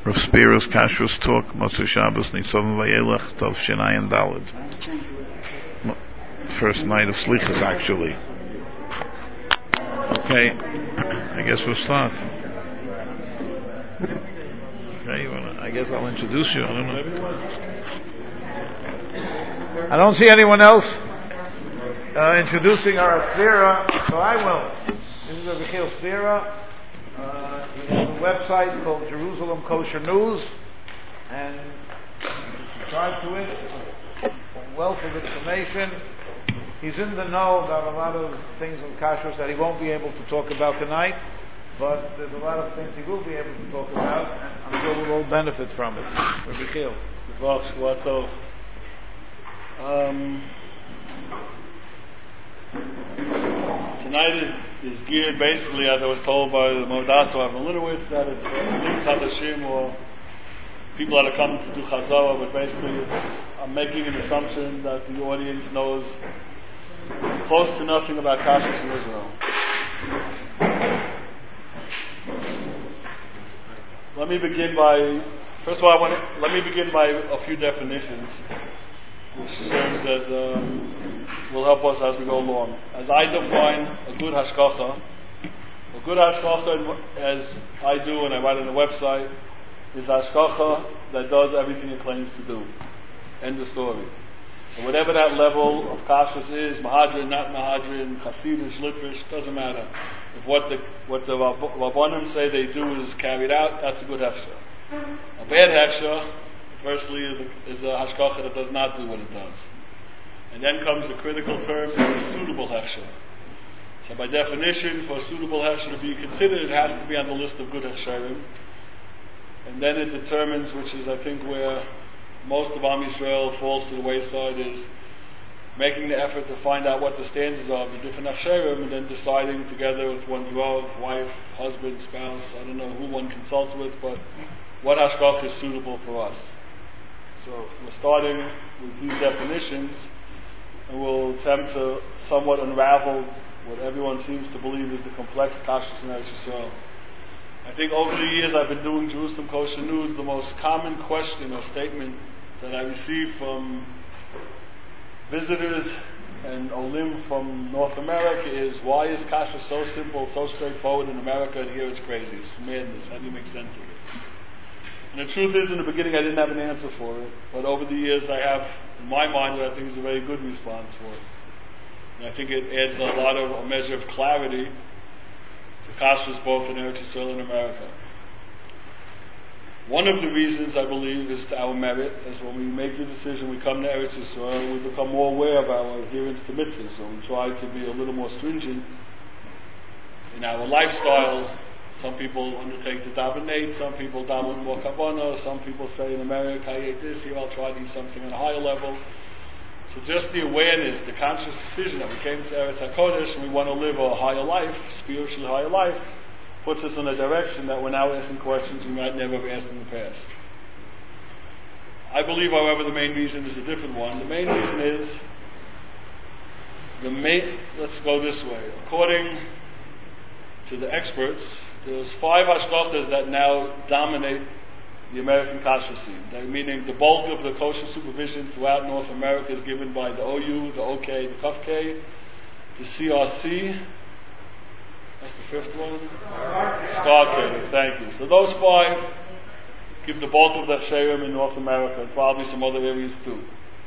Rav Spiros Kashrus Talk, Motzei Shabbos, Nitzavim Vayelech, Tov Shinai Daled. First night of Slichas, actually. Okay, I guess we'll start. Okay, well, I guess I'll introduce you. I don't know. I don't see anyone else introducing our Sphira, so I will. This is Michiel Sphira. He has a website called Jerusalem Kosher News, and subscribe to it. It's a wealth of information. He's in the know about a lot of things in kashrus that he won't be able to talk about tonight, but there's a lot of things he will be able to talk about, and I'm sure we'll all benefit from it. Michiel. Tonight is geared basically, as I was told by the Modasso of Melinowitz, that it's for Chadashim or people that are coming to do Chazara, but basically I'm making an assumption that the audience knows close to nothing about kashrus in Israel. Let me begin by a few definitions, which serves as will help us as we go along. As I define a good hashgacha, as I do and I write on the website, is hashgacha that does everything it claims to do. End of story. So whatever that level of kashrus is, mahadrin, not mahadrin, chassidish, litvish, doesn't matter. If what the Rabbanim say they do is carried out, that's a good hechsher. A bad hechsher, firstly, is a hashgacha that does not do what it does. And then comes the critical term, is a suitable hechsher. So by definition, for a suitable hechsher to be considered, it has to be on the list of good hechsherim. And then it determines, which is I think where most of Am Yisrael falls to the wayside, is making the effort to find out what the stanzas are of the different hechsherim, and then deciding together with one's wife, husband, spouse, I don't know who one consults with, but what hashgacha is suitable for us. So we're starting with these definitions, and we'll attempt to somewhat unravel what everyone seems to believe is the complex kashrus in Eretz Yisrael. I think over the years I've been doing Jerusalem Kosher News, the most common question or statement that I receive from visitors and olim from North America is, why is kashrus so simple, so straightforward in America, and here it's crazy, it's madness, how do you make sense of it? And the truth is, in the beginning I didn't have an answer for it, but over the years I have, in my mind, what I think is a very good response for it. And I think it adds a measure of clarity to kashrus both in Eretz Yisrael and America. One of the reasons, I believe, is to our merit, as when we make the decision, we come to Eretz Yisrael, we become more aware of our adherence to mitzvahs, so we try to be a little more stringent in our lifestyle. Some people undertake to daven 8, some people daven more kavanah, some people say in America, I ate this, here I'll try to eat something on a higher level. So just the awareness, the conscious decision that we came to Eretz HaKodesh and we want to live a higher life, spiritually higher life, puts us in a direction that we're now asking questions we might never have asked in the past. I believe, however, the main reason is a different one. The main reason is, let's go this way. According to the experts, there's 5 hashgachas that now dominate the American kashrus scene. Meaning the bulk of the kosher supervision throughout North America is given by the OU, the OK, the KUFK, the CRC. What's the 5th one? StarK, thank you. So those 5 give the bulk of the hechsherim in North America, and probably some other areas too.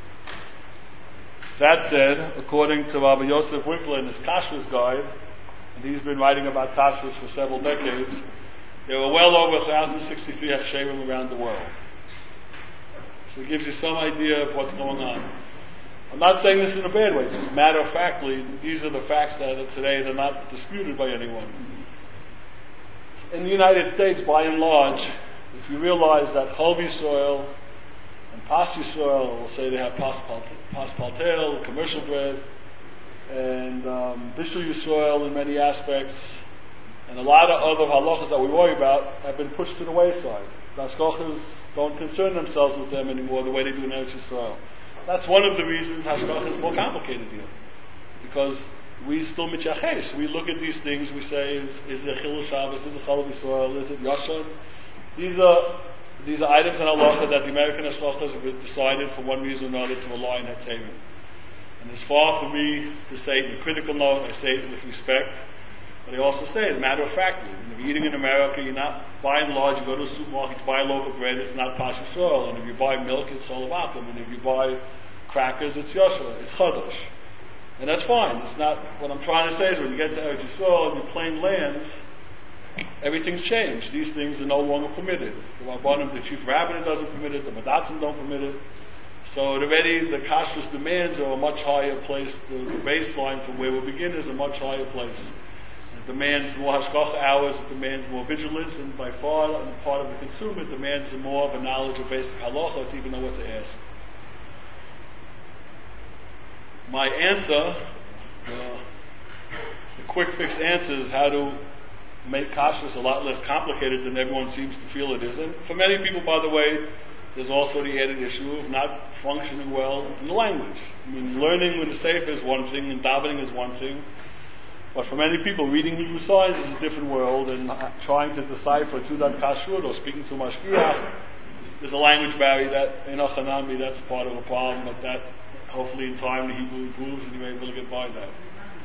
That said, according to Rabbi Yosef Winkler in his kashrus guide, and he's been writing about kashrus for several decades, there were well over 1,063 hechsherim around the world. So it gives you some idea of what's going on. I'm not saying this in a bad way, it's just matter-of-factly, these are the facts that are today, they're not disputed by anyone. In the United States, by and large, if you realize that Chol Yisrael and Pas Yisrael will say they have Pas Paltel, commercial bread, and Bishul Yisrael in many aspects, and a lot of other halachas that we worry about have been pushed to the wayside. The hashgachas don't concern themselves with them anymore the way they do in Eretz Yisrael. That's one of the reasons hashgacha is more complicated here. Because we still mityachesh. We look at these things, we say, is it Chilul Shabbos, is it Chalav Yisrael, is it Yashon? These are These are items in halacha that the American hashkachas have decided for one reason or another to rely on heterim. And it's far from me to say it in a critical note, I say it with respect, but I also say it matter of factly. If you're eating in America, you're not, by and large, you go to a supermarket, you buy a loaf of bread, it's not Pashas Yisrael. And if you buy milk, it's Cholav Akum. And if you buy crackers, it's Yosher, it's Chadash. And that's fine. It's not, what I'm trying to say is when you get to Eretz Yisrael and your plain lands, everything's changed. These things are no longer permitted. The Rabbanim, the chief rabbinate doesn't permit it, the Madatzim don't permit it. So already the kashrus demands are a much higher place. The baseline from where we begin is a much higher place. It demands more hashgacha hours, it demands more vigilance, and by far, on the part of the consumer, it demands more of a knowledge of basic halacha to even know what to ask. My answer, the quick fix answer is how to make kashrus a lot less complicated than everyone seems to feel it is. And for many people, by the way, there's also the added issue of not functioning well in the language. I mean, learning with the sefer is one thing, and davening is one thing. But for many people, reading Hebrew signs is a different world, and trying to decipher Tudat Kashrut or speaking to Mashgiach, there's a language barrier that, in Achanami, that's part of the problem, but that, hopefully in time, the Hebrew improves and you're able to get by that.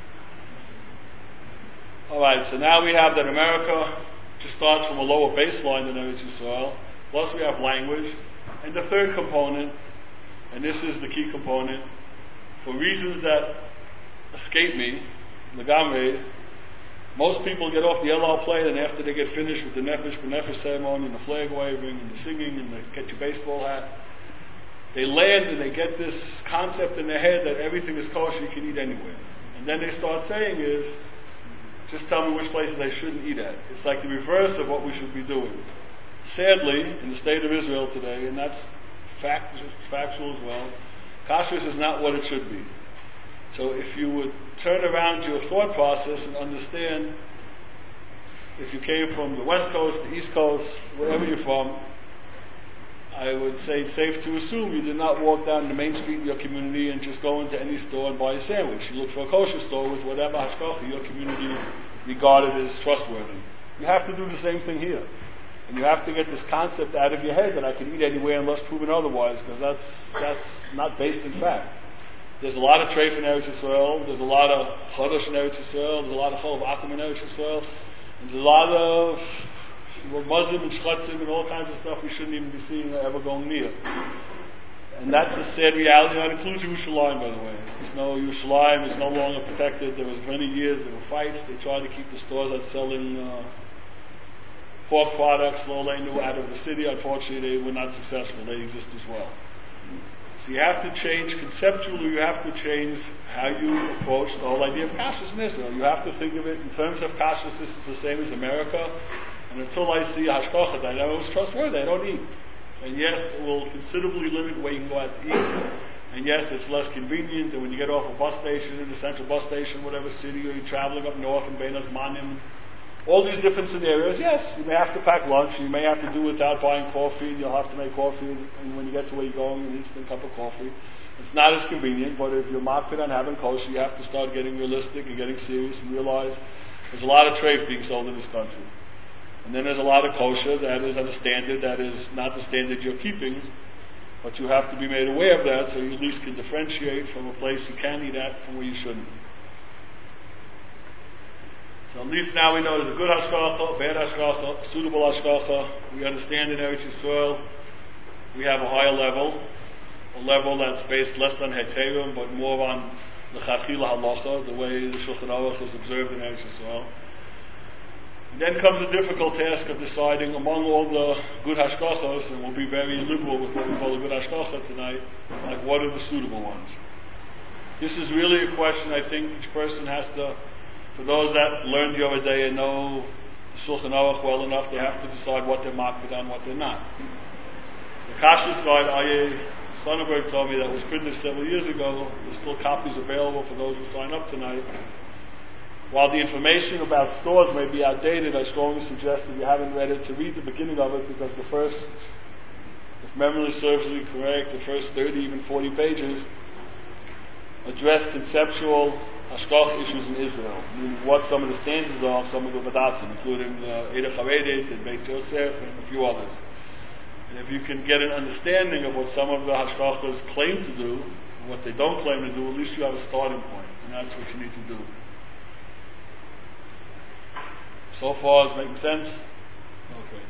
Alright, so now we have that America just starts from a lower baseline than Eretz Yisrael, plus we have language. And the third component, and this is the key component, for reasons that escape me, Legamre, most people get off the El Al plane, and after they get finished with the Nefesh B'Nefesh ceremony and the flag waving and the singing and the get your baseball hat, they land and they get this concept in their head that everything is kosher, you can eat anywhere. And then they start saying is, just tell me which places I shouldn't eat at. It's like the reverse of what we should be doing. Sadly, in the state of Israel today, and that's factual as well, kashrus is not what it should be. So if you would turn around your thought process and understand, if you came from the West Coast, the East Coast, wherever you're from, I would say it's safe to assume you did not walk down the main street in your community and just go into any store and buy a sandwich. You look for a kosher store with whatever hashgacha your community regarded as trustworthy. You have to do the same thing here. And you have to get this concept out of your head that I can eat anywhere unless proven otherwise, because that's not based in fact. There's a lot of treif in Eretz Yisrael, there's a lot of chodosh in Eretz Yisrael, there's a lot of chol of akum in Eretz Yisrael, there's a lot of Muslim and shchatzim and all kinds of stuff we shouldn't even be seeing or ever going near. And that's a sad reality. That includes Yerushalayim, by the way. Yerushalayim is no longer protected. There was many years, there were fights. They tried to keep the stores that selling pork products, Lolenu, out of the city. Unfortunately, they were not successful. They exist as well. So you have to change conceptually, you have to change how you approach the whole idea of kashrus in Israel. You have to think of it in terms of kashrus. This is the same as America. And until I see a hashgacha that I know is trustworthy, I don't eat. And yes, it will considerably limit where you can go out to eat. And yes, it's less convenient. And when you get off a bus station, in the central bus station, whatever city, or you're traveling up north in Bein Hazmanim, all these different scenarios, yes, you may have to pack lunch, you may have to do without buying coffee, and you'll have to make coffee, and when you get to where you're going, an instant cup of coffee. It's not as convenient, but if you're marked on having kosher, you have to start getting realistic and getting serious and realize there's a lot of treif being sold in this country. And then there's a lot of kosher that is at a standard that is not the standard you're keeping, but you have to be made aware of that so you at least can differentiate from a place you can eat at from where you shouldn't. So at least now we know there's a good hashgacha, a bad hashgacha, a suitable hashgacha. We understand in Eretz Yisrael we have a higher level, a level that's based less on heterim but more on the chachila halacha, the way the Shulchan Aruch is observed in Eretz Yisrael. And then comes the difficult task of deciding among all the good hashgachas, and we'll be very liberal with what we call a good hashgacha tonight, like what are the suitable ones. This is really a question I think each person has to, for those that learned the other day and know the Shulchan Aruch well enough, they have to decide what they're marked on and what they're not. The Kashrus Guide, Aryeh Sonnenberg told me that was printed several years ago. There's still copies available for those who sign up tonight. While the information about stores may be outdated, I strongly suggest if you haven't read it to read the beginning of it, because the first, if memory serves me correct, the first 30, even 40 pages address conceptual hashgacha issues in Israel, meaning what some of the stanzas are of some of the Badatzim, including Eida Charedet and Beit Yosef and a few others. And if you can get an understanding of what some of the hashkachas claim to do, and what they don't claim to do, at least you have a starting point, and that's what you need to do. So far, is making sense? Okay.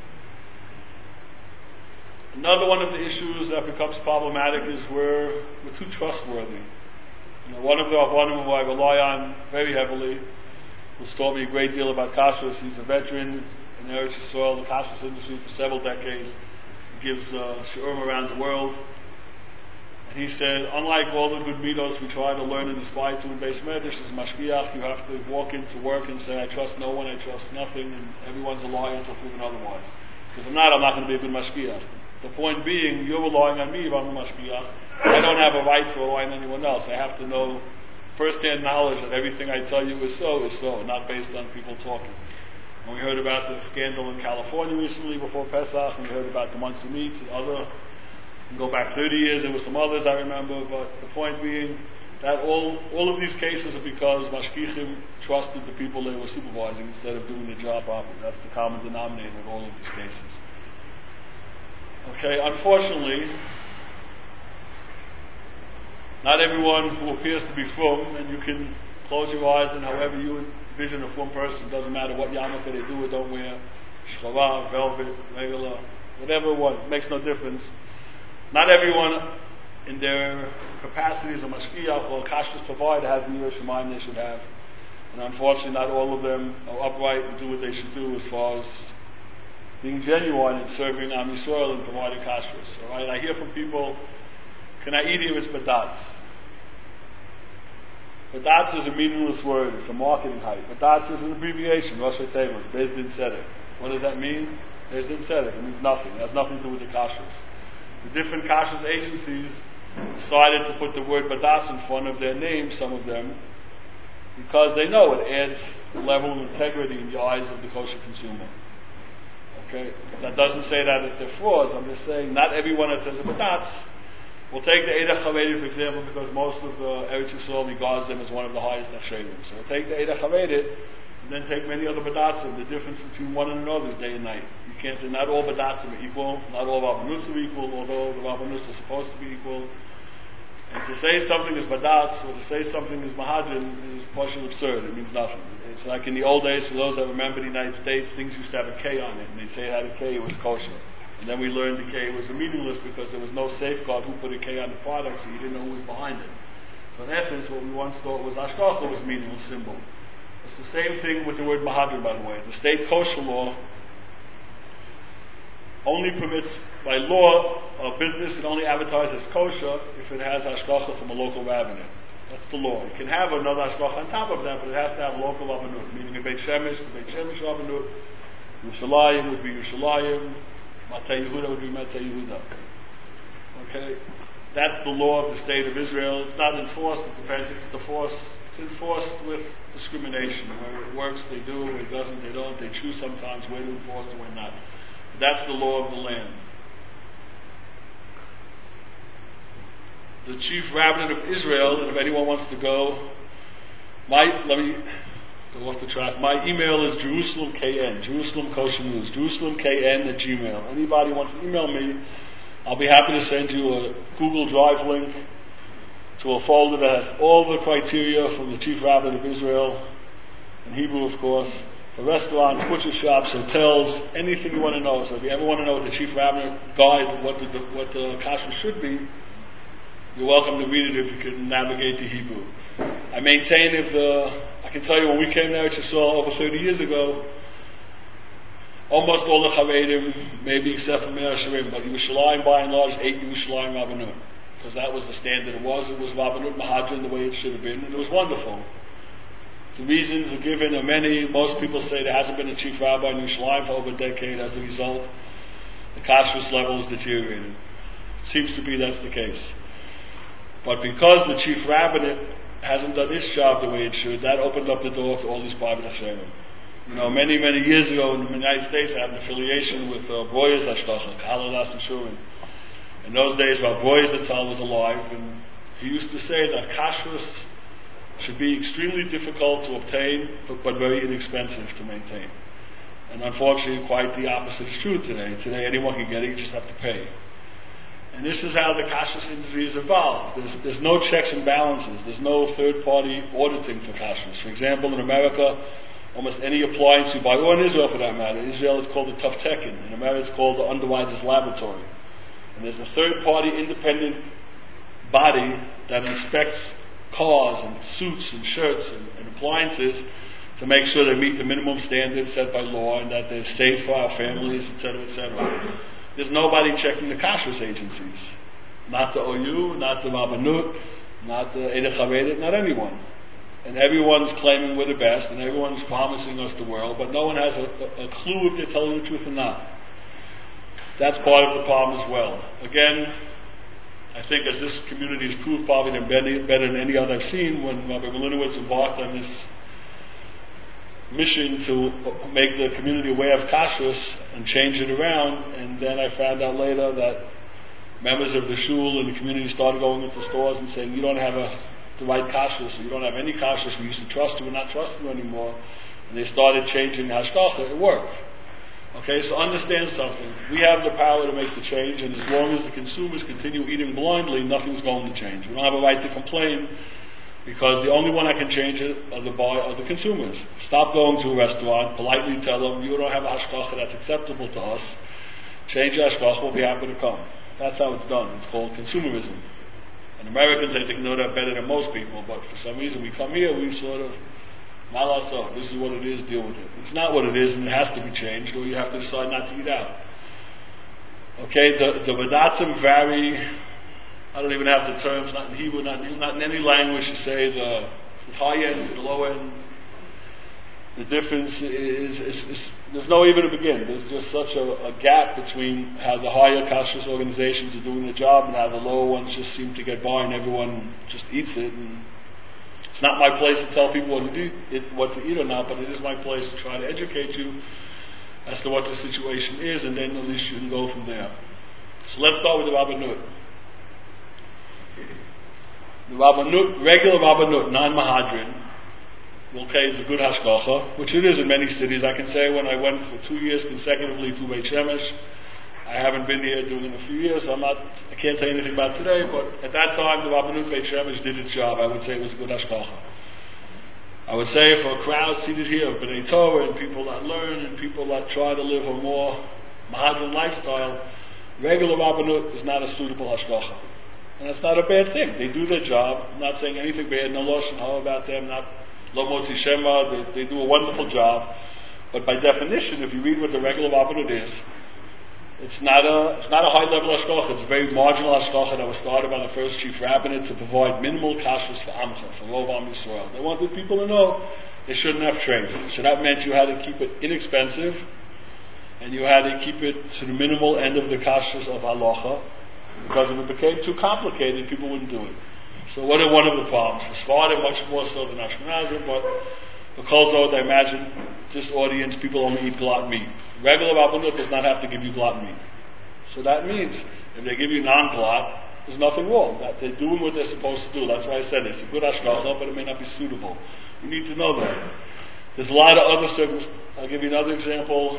Another one of the issues that becomes problematic is we're too trustworthy. One of the Rabbanim who I rely on very heavily, who's taught me a great deal about kashrus, he's a veteran in Eretz Yisrael, the kashrus industry for several decades. He gives shiurim around the world. And he said, unlike all the good midos we try to learn and aspire to in Beis Medrash, as mashgiach, you have to walk into work and say, I trust no one, I trust nothing, and everyone's a liar until proven otherwise. Because if not, I'm not going to be a good mashgiach. The point being, you're relying on me if I'm a mashgiach. I don't have a right to rely on anyone else. I have to know first-hand knowledge that everything I tell you is so, not based on people talking. And we heard about the scandal in California recently before Pesach, and we heard about the Muncie Meats and other. You can go back 30 years, there were some others I remember, but the point being that all of these cases are because mashgichim trusted the people they were supervising instead of doing the job properly. That's the common denominator in all of these cases. Okay, unfortunately, not everyone who appears to be frum, and you can close your eyes and however you envision a frum person, doesn't matter what yarmulke they do or don't wear, shchava, velvet, regular, whatever one, makes no difference. Not everyone in their capacity as a mashgiach or a kashrus provider has the yiras shamayim they should have. And unfortunately not all of them are upright and do what they should do as far as being genuine in serving Am Yisrael and providing kashrus. Alright, I hear from people, can I eat here? It's badatz. Badatz is a meaningless word, it's a marketing hype. Badatz is an abbreviation, Rosh Hashanah, Beis Din Tzedek. What does that mean? Beis Din Tzedek, it means nothing, it has nothing to do with the kashrus. The different kashrus agencies decided to put the word badatz in front of their name, some of them, because they know it adds a level of integrity in the eyes of the kosher consumer. Okay? That doesn't say that they're frauds. I'm just saying not everyone that says a badatz. We'll take the Eidach Havedit, for example, because most of the Eretz Yisrael regards them as one of the highest nechshedim. So we'll take the Eidach Havedit and then take many other badatzim. The difference between one and another is day and night. You can't say not all badatzim are equal, not all rabbanus are equal, although the rabbanus are supposed to be equal. And to say something is badatz or to say something is mahadrin is partially absurd. It means nothing. It's like in the old days, for those that remember the United States, things used to have a K on it, and they'd say it had a K, it was kosher. And then we learned the K was meaningless because there was no safeguard who put a K on the product, so you didn't know who was behind it. So in essence, what we once thought was hashgacha was a meaningless symbol. It's the same thing with the word mahadrin, by the way. The state kosher law only permits, by law, a business can only advertise as kosher if it has hashgacha from a local rabbinate. That's the law. It can have another hashgacha on top of that, but it has to have a local rabbanut, meaning a Beit Shemesh, the Beit Shemesh rabbanut, Yerushalayim would be Yerushalayim, Matei Yehuda would be Matei Yehuda. Okay? That's the law of the state of Israel. It's not enforced, it depends, it's enforced with discrimination. Where it works, they do, where it doesn't, they don't. They choose sometimes where to enforce and where not. But that's the law of the land. The chief rabbinate of Israel, and if anyone wants to go, let me go off the track. My email is JerusalemKN, Jerusalem Kosher News, JerusalemKN@gmail. Anybody wants to email me, I'll be happy to send you a Google Drive link to a folder that has all the criteria from the chief rabbinate of Israel, in Hebrew of course, for restaurants, butcher shops, hotels, anything you want to know. So if you ever want to know what the chief rabbinate guide, what the kashrus should be, you're welcome to read it if you can navigate the Hebrew. I maintain I can tell you when we came there to Yisrael over 30 years ago, almost all the Chavedim, maybe except for Meir Sharim, but Yerushalayim by and large ate Yerushalayim Rabbanut. Because that was the standard. It was Rabbanut Mahadrin the way it should have been, and it was wonderful. The reasons are given are many. Most people say there hasn't been a chief rabbi in Yerushalayim for over a decade. As a result, the kashrus level is deteriorating. Seems to be that's the case. But because the chief rabbinate hasn't done his job the way it should, that opened up the door to all these private hashgarim. Many, many years ago in the United States, I had an affiliation with Broyers Hashgacha, Kahaladas and Shurin. In those days, Rav Broyers Zatzal was alive, and he used to say that kashrus should be extremely difficult to obtain, but very inexpensive to maintain. And unfortunately, quite the opposite is true today. Today, anyone can get it, you just have to pay. And this is how the kashrus industry is evolved. There's no checks and balances. There's no third-party auditing for kashrus. For example, in America, almost any appliance you buy, or in Israel for that matter, Israel is called the Tov Tekin. In America, it's called the Underwriters Laboratory. And there's a third-party independent body that inspects cars and suits and shirts and appliances to make sure they meet the minimum standards set by law and that they're safe for our families, etc., etc. There's nobody checking the kashrus agencies. Not the OU, not the Rabbanut, not the Eidei Charedet, not anyone. And everyone's claiming we're the best, and everyone's promising us the world, but no one has a clue if they're telling the truth or not. That's part of the problem as well. Again, I think as this community has proved probably better than any other I've seen, when Rabbi Malinowitz embarked on this mission to make the community aware of kashrus and change it around, and then I found out later that members of the shul and the community started going into stores and saying, you don't have the right kashrus, or you don't have any kashrus, we used to trust you, we're not trusting you anymore. And they started changing the hashgacha. It worked. Okay, so understand something. We have the power to make the change, and as long as the consumers continue eating blindly, nothing's going to change. We don't have a right to complain, because the only one that can change it are the consumers. Stop going to a restaurant, politely tell them, you don't have a hashgacha that's acceptable to us. Change your hashgacha, we'll be happy to come. That's how it's done. It's called consumerism. And Americans, I think, know that better than most people, but for some reason we come here, we sort of, malasah, this is what it is, deal with it. It's not what it is, and it has to be changed, or you have to decide not to eat out. Okay, the vadatzim vary. I don't even have the terms, not in Hebrew, not in any language, to say the high end to the low end. The difference is there's no even to begin. There's just such a gap between how the higher kashrus organizations are doing the job and how the lower ones just seem to get by and everyone just eats it. And it's not my place to tell people what to eat or not, but it is my place to try to educate you as to what the situation is, and then at least you can go from there. So let's start with the Rabbanut. The Rabbanut, regular Rabbanut, non-Mahadrin, okay, is a good hashgacha, which it is in many cities. I can say when I went for 2 years consecutively through Beit Shemesh, I haven't been here doing it in a few years, so I can't say anything about today, but at that time the Rabbanut Beit Shemesh did its job. I would say it was a good hashgacha. I would say for a crowd seated here of B'nai Torah and people that learn and people that try to live a more Mahadrin lifestyle, regular Rabbanut is not a suitable hashgacha. And that's not a bad thing. They do their job. I'm not saying anything bad, no lashon hara about them, not lo motzi shema. They do a wonderful job. But by definition, if you read what the regular Rabbanut is, it's not a high level hashgacha. It's a very marginal hashgacha that was started by the first chief rabbinate to provide minimal kashrus for Amcha, for Rov Am Yisrael. They wanted people to know they shouldn't have trade. So that meant you had to keep it inexpensive, and you had to keep it to the minimal end of the kashrus of halacha. Because if it became too complicated, people wouldn't do it. So what are one of the problems? For Sephardim, much more so than Ashkenazim, but because I imagine this audience, people only eat glot meat. Regular Rabbanut does not have to give you glot meat. So that means if they give you non-glot, there's nothing wrong. That they're doing what they're supposed to do. That's why I said it's a good hashgacha, but it may not be suitable. You need to know that. There's a lot of other circumstances. I'll give you another example.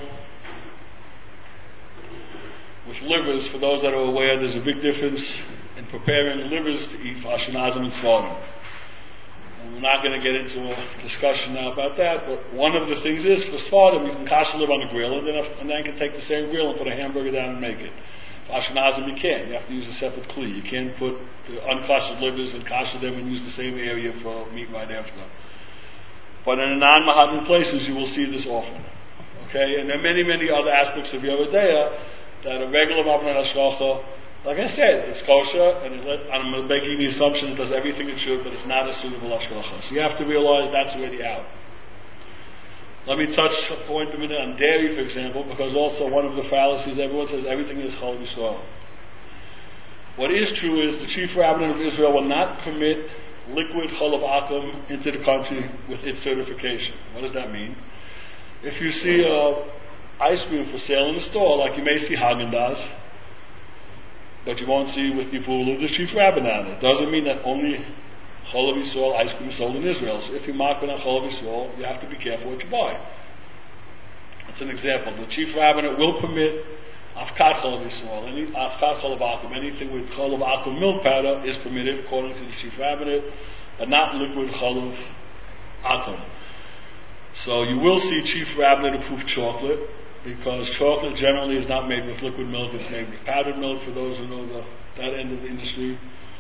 With livers, for those that are aware, there's a big difference in preparing livers to eat for Ashkenazim and Sephardim. And we're not going to get into a discussion now about that, but one of the things is, for Sephardim, you can kasher liver on the grill, and then you can take the same grill and put a hamburger down and make it. For Ashkenazim, you can't. You have to use a separate kli. You can't put the unkoshered livers and kasher them and use the same area for meat right after. But in the non-Mahadrin places, you will see this often. Okay? And there are many, many other aspects of Yoreh De'ah that a regular Rabbanut hashgacha, like I said, it's kosher, and I'm making the assumption it does everything it should, but it's not a suitable hashgacha. So you have to realize that's already out. Let me touch a point a minute on dairy, for example, because also one of the fallacies, everyone says everything is Chol Yisrael. What is true is the chief rabbinate of Israel will not permit liquid Cholav Akum into the country with its certification. What does that mean? If you see ice cream for sale in the store, like you may see Haagen-Dazs, but you won't see with Yivulu the chief rabbinate on it. Doesn't mean that only Cholav Yisrael ice cream is sold in Israel. So if you mark it on Cholav Yisrael, you have to be careful what you buy. It's an example. The chief rabbinate will permit afkat chol of Yisrael, afkat chol of akum, anything with chol of akum milk powder is permitted according to the chief rabbinate, but not liquid chol of akum. So you will see chief rabbinate approve chocolate, because chocolate generally is not made with liquid milk, it's made with powdered milk for those who know that end of the industry,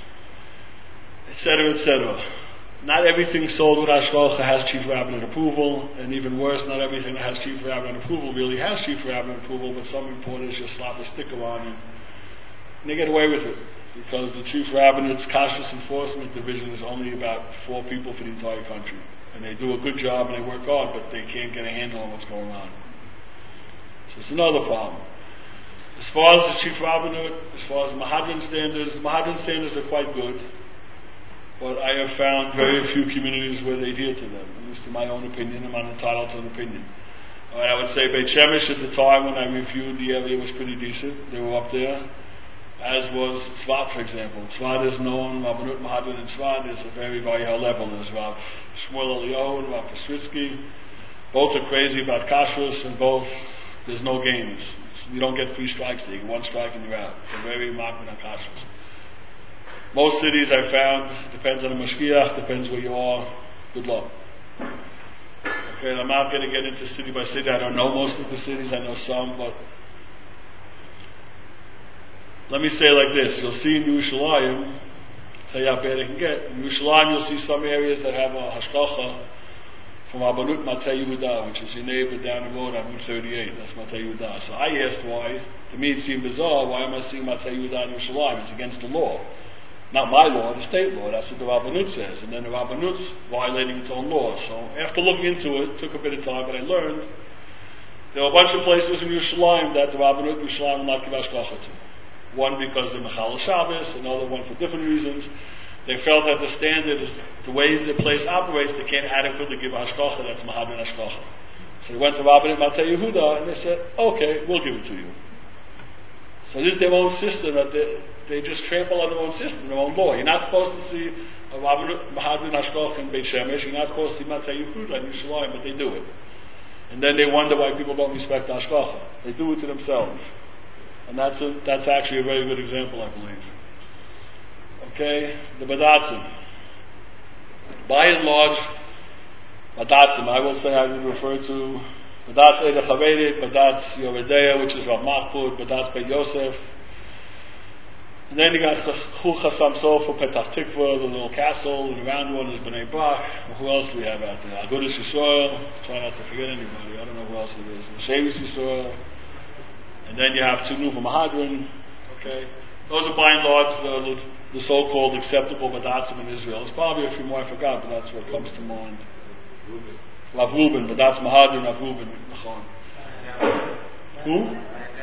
etc., etc. Not everything sold with hashgacha has chief rabbinate approval, and even worse, not everything that has chief rabbinate approval really has chief rabbinate approval, but some importers just slap a sticker on it, and they get away with it, because the chief rabbinate's kashrus enforcement division is only about 4 people for the entire country, and they do a good job and they work hard, but they can't get a handle on what's going on. So it's another problem. As far as the chief rabbinate, as far as the Mahadran standards are quite good, but I have found very few communities where they adhere to them, at least in my own opinion. I'm not entitled to an opinion. I would say Beit Shemesh at the time when I reviewed the area was pretty decent. They were up there, as was Tzvat, for example. Tzvat is known, Rabbanut Mahadran in Tzvat is a very, very high level. There's Rav Shmuel Eliyahu and Rav Kosritsky. Both are crazy about kashrus, and both, there's no games. You don't get 3 strikes there. You get 1 strike and you're out. They're very makbid on kashrus. Most cities I've found, depends on the mashgiach, depends where you are, good luck. Okay, and I'm not going to get into city by city. I don't know most of the cities, I know some, but let me say it like this. You'll see in Yerushalayim, tell you how bad it can get. In Yerushalayim you'll see some areas that have a hashgacha from Rabbanut Matei Yehuda, which is your neighbor down the road on Route 38. That's Matei Yehuda. So I asked why. To me it seemed bizarre. Why am I seeing Matei Yehuda in Yerushalayim? It's against the law. Not my law, the state law. That's what the Rabbanut says. And then the Rabbanut's violating its own law. So after looking into it took a bit of time, but I learned there were a bunch of places in Yerushalayim that the Rabbanut Yerushalayim will not give hashgacha to. One because they're Mechal Shabbos, another one for different reasons. They felt that the standard is the way the place operates, they can't adequately give hashgacha, that's Mahadran hashgacha. So they went to Rabbanut Matei Yehuda and they said, okay, we'll give it to you. So this is their own system, that they just trample on their own system, their own law. You're not supposed to see a Mahadran hashgacha in Beit Shemesh, you're not supposed to see Matei Yehuda in Yerushalayim, but they do it. And then they wonder why people don't respect hashgacha. They do it to themselves. And that's actually a very good example, I believe. Okay, the Badatzim. By and large, Badatzim, I will say I would refer to Badatz Eida Chaverit, Badatz Yoredeya, which is Rav Machpud, Badatz Beit Yosef. And then you got Chul Chassam Sofer, Petach Tikva, the little castle, and around one is Bnei Brak. Who else do we have out there? Agudas Yisrael, try not to forget anybody, I don't know who else it is. Shevis Yisrael. And then you have Tzunuva Mahadran. Okay, those are by and large the so-called acceptable Badatzim in Israel. There's probably a few more I forgot, but that's what comes to mind. Rav Reuben, Badatz Mahadran, Rav Reuben, Nachon. Who?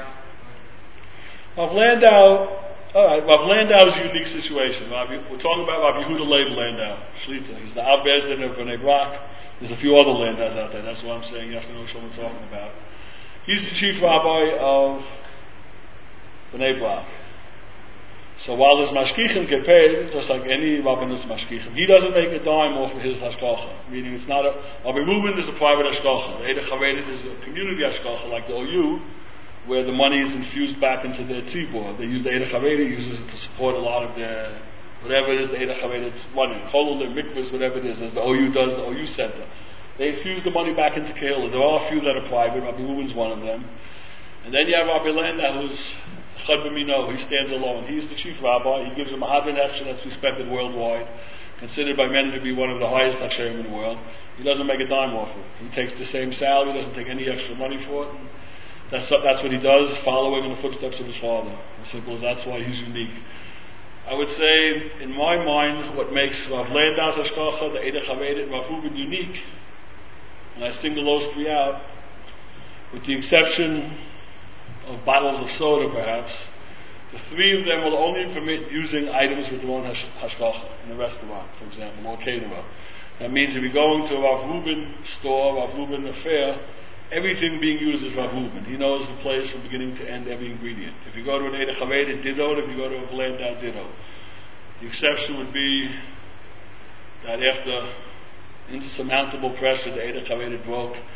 Rav Landau. All right, Rav Landau's a unique situation. We're talking about Rav Yehuda Leib Landau, Shlita. He's the Av Bezdin of Bnei Brak. There's a few other Landaus out there. That's what I'm saying. You have to know what I'm talking about. He's the chief rabbi of Bnei Brak. So while his mashkichim get paid, just like any rabbinut's mashkichim, he doesn't make a dime off of his hashgacha. Meaning it's not Rabbi Reuben is a private hashgacha. The Eida Chaverit is a community hashgacha, like the OU, where the money is infused back into their tzibur. They use the Eida Chaverit, uses it to support a lot of their, whatever it is the Eida Chaverit's money. Cholol, their mikvahs, whatever it is, as the OU does, the OU center. They infuse the money back into Kehillah. There are a few that are private. Rabbi Reuben's one of them. And then you have Rabbi Landau, who's Chad B'mino. He stands alone. He's the chief rabbi. He gives a Mahadran Hechsher that's respected worldwide, considered by many to be one of the highest Hechsherim in the world. He doesn't make a dime off it. He takes the same salary, doesn't take any extra money for it. That's what he does, following in the footsteps of his father. As simple as that's why he's unique. I would say, in my mind, what makes Rav Landau's hashgacha, the Eida Chaverit, and Rav Reuben unique, and I single those 3 out, with the exception of bottles of soda perhaps, the 3 of them will only permit using items with their own hashgacha in a restaurant, for example, or caterer. That means if you're going to a Rav Reuben store, Rav Reuben affair, everything being used is Rav Reuben. He knows the place from beginning to end, every ingredient. If you go to an Eida Chaverit, ditto. If you go to a Landau, ditto. The exception would be that after insurmountable pressure, the Eida Chaverit broke,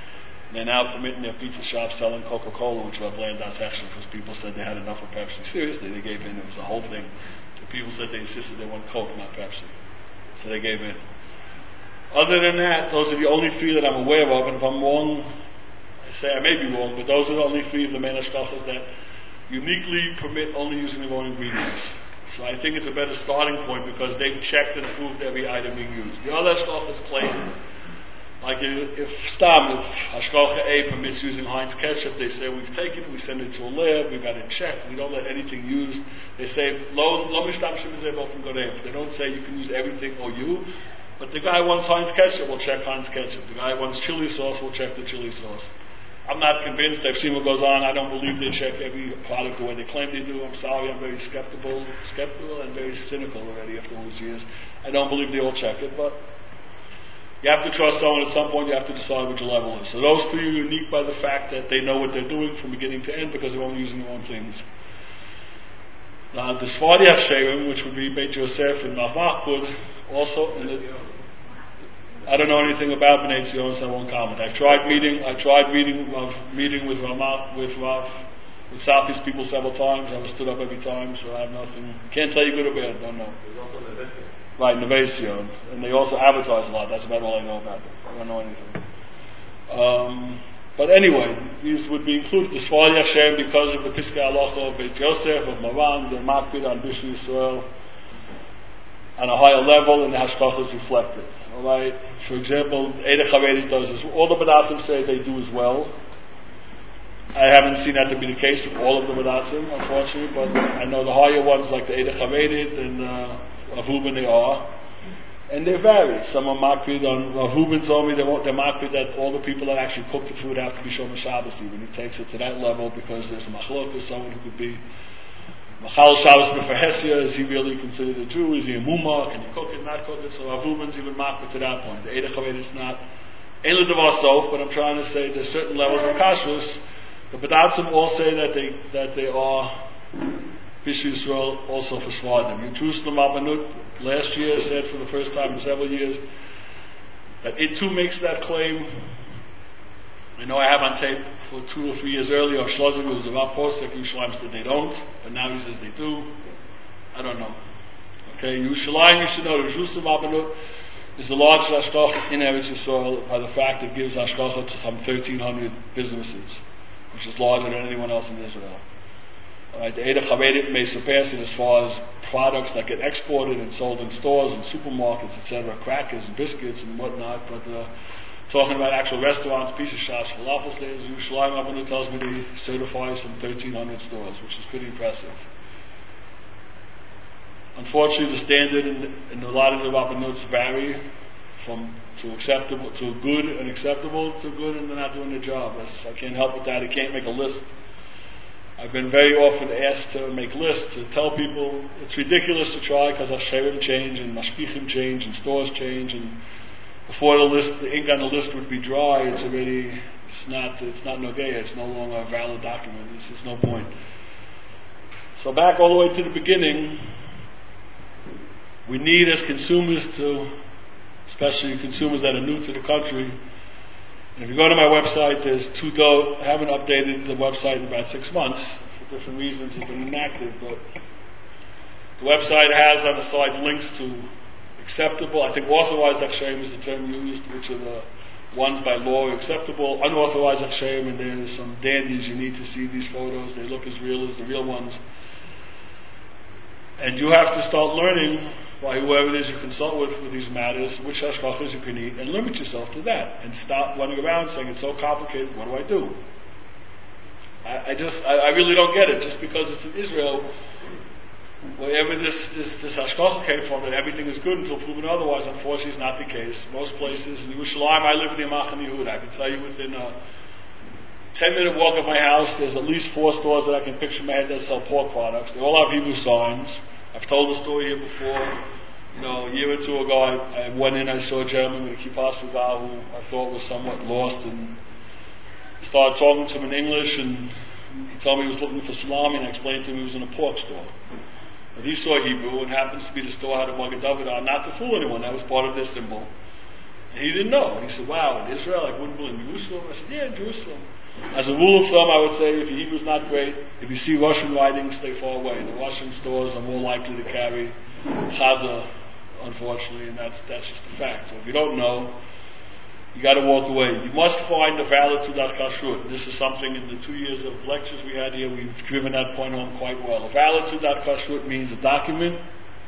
They're now permitting their pizza shops selling Coca-Cola, which will have land das Hechsher, because people said they had enough of Pepsi. Seriously, they gave in. It was a whole thing. The people said they insisted they want Coke, not Pepsi. So they gave in. Other than that, those are the only three that I'm aware of, and if I'm wrong, I say I may be wrong, but those are the only three of the main hashkachas that uniquely permit only using their own ingredients. So I think it's a better starting point because they've checked and approved every item being used. The other hashkachas claim, like if hashkacha A permits using Heinz ketchup, they say we've taken it, we send it to a lab, we've got it checked, we don't let anything used. They say lo mishtamshim b'zeh b'ofen gorev. They don't say you can use everything or you, but the guy wants Heinz ketchup, will check Heinz ketchup. The guy wants chili sauce, will check the chili sauce. I'm not convinced. I've seen what goes on. I don't believe they check every product the way they claim they do. I'm sorry, I'm very skeptical and very cynical already after all these years. I don't believe they all check it, but you have to trust someone at some point. You have to decide what your level is. So those three are unique by the fact that they know what they're doing from beginning to end because they're only using their own things. The Sephardi Hashayim, which would be Beit Yosef and Rav Machbud, also, I don't know anything about Bnei Tzion, so I won't comment. I tried meeting with with Southeast people several times. I was stood up every time, so I have nothing. Can't tell you good or bad. Don't know. There's also Neve Tzion. Right, Neve Tzion, and they also advertise a lot. That's about all I know about them. I don't know anything. But anyway, these would be included. The Sephardi Hashem because of the Piskei Halacha of Beit Yosef, of Maran, the Makpid on Bishul Yisrael, on a higher level, and the Hashkacha is reflected. Alright? For example, Eideh Chavedi does this. All the Badatzim say they do as well. I haven't seen that to be the case with all of the Badatzim, unfortunately, but I know the higher ones like the Eideh Chavedi and Rav Huben, they are. And they vary. Some are makpid on, Rav Huben told me they're makpid that all the people that actually cook the food have to be Shomer Shabbos even. He takes it to that level because there's a machlokas, someone who could be Machal Shabbos B'Ferhesia. Is he really considered a Jew? Is he a Muma? Can he cook it, not cook it? So Rav Huben's even makpid to that point. The Eideh Chavedi is not Ein L'Davar Sof, but I'm trying to say there's certain levels of kashrus. The Badatzim all say that they are Bishul Yisrael also for Sfardim. Jerusalem Rabbanut last year said for the first time in several years that it too makes that claim. I know I have on tape for 2 or 3 years earlier of Shlozik, who was the Rav Posek, Yerushalayim said they don't, but now he says they do. I don't know. Okay, Yerushalayim, you should know that Jerusalem Rabbanut is the largest hashkacha in Eretz Yisrael by the fact it gives hashkacha to some 1,300 businesses, which is larger than anyone else in Israel. Right, the Eideh Chavedi may surpass it as far as products that get exported and sold in stores and supermarkets, etc., crackers and biscuits and whatnot, but talking about actual restaurants, pizza shops, falafel stands, Yerushalayim Rabbanut tells me they certify some 1,300 stores, which is pretty impressive. Unfortunately, the standard in a lot of the Rabbanuts vary to acceptable, to good and acceptable, to good and they're not doing their job. I can't help with that. I can't make a list. I've been very often asked to make lists, to tell people it's ridiculous to try because Hashirim change and Mashkichim change and stores change, and before the ink on the list would be dry, it's not Nogeya, it's no longer a valid document, there's no point. So back all the way to the beginning, we need as consumers especially consumers that are new to the country. And if you go to my website, I haven't updated the website in about 6 months for different reasons. It's been inactive, but the website has on the side links to acceptable. I think authorized Akshaim is the term used, which are the ones by law acceptable. Unauthorized Akshaim, and there's some dandies. You need to see these photos. They look as real as the real ones. And you have to start learning by whoever it is you consult with these matters, which hashkachas you can eat, and limit yourself to that, and stop running around saying it's so complicated, what do I do? I really don't get it. Just because it's in Israel, wherever this hashkacha came from, that everything is good until proven otherwise, unfortunately is not the case. Most places, in Yerushalayim, I live near Machan Yehuda. I can tell you within a 10-minute walk of my house, there's at least 4 stores that I can picture in my head that sell pork products. They all have Hebrew signs. I've told the story here before. A year or 2 ago, I went in, I saw a gentleman with a kippah sruga who I thought was somewhat lost, and started talking to him in English, and he told me he was looking for salami, and I explained to him he was in a pork store. But he saw Hebrew, and happens to be the store had a Magen David on, not to fool anyone, that was part of their symbol. He didn't know. He said, wow, in Israel, I wouldn't believe in Jerusalem. I said, yeah, in Jerusalem. As a rule of thumb, I would say if your Hebrew's not great, if you see Russian writing, stay far away. The Russian stores are more likely to carry Chaza, unfortunately, and that's just a fact. So if you don't know, you got to walk away. You must find a valid Tudat Kashrut. This is something in the 2 years of lectures we had here, we've driven that point home quite well. A valid Tudat Kashrut means a document.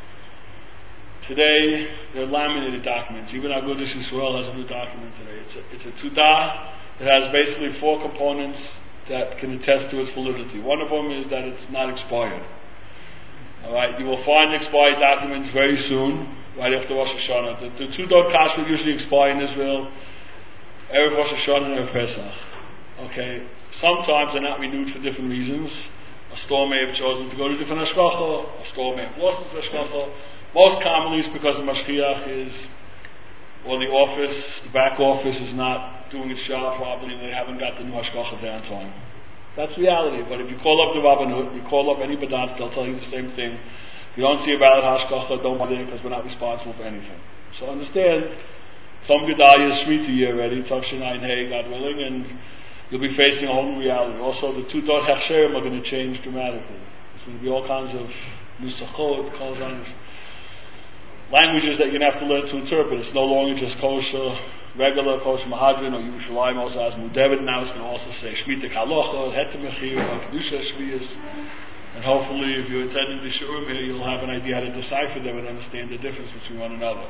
Today, they're laminated documents. Even Agudas Yisrael has a new document today. It's a Tudah that has basically 4 components that can attest to its validity. One of them is that it's not expired. Alright, you will find expired documents very soon, right after Rosh Hashanah. The Tudat Kashrut usually expire in Israel Erev Rosh Hashanah and Erev Pesach. Okay, sometimes they're not renewed for different reasons. A store may have chosen to go to a different hashgacha, a store may have lost its hashgacha. Most commonly it's because the mashgiach or the office, the back office is not doing its job properly and they haven't got the new hashgacha there on time. That's reality, but if you call up the Rabbanut, you call up any Badat, they'll tell you the same thing. If you don't see a valid hashgacha, don't bother because we're not responsible for anything. So understand, some Gedalia is Shmita year already, Tavshin Ayin Hey, God willing, and you'll be facing a whole new reality. Also, the 2 dot hechsherim are going to change dramatically. There's going to be all kinds of nusachot, languages that you're going to have to learn to interpret. It's no longer just kosher, regular kosher mahadrin, or Yerushalayim also has mudevet. Now it's going to also say Shmita Kalocha, Heter Mechir, Kedusha Shmiyas. And hopefully, if you're attending the shiurim here, you'll have an idea how to decipher them and understand the difference between one another.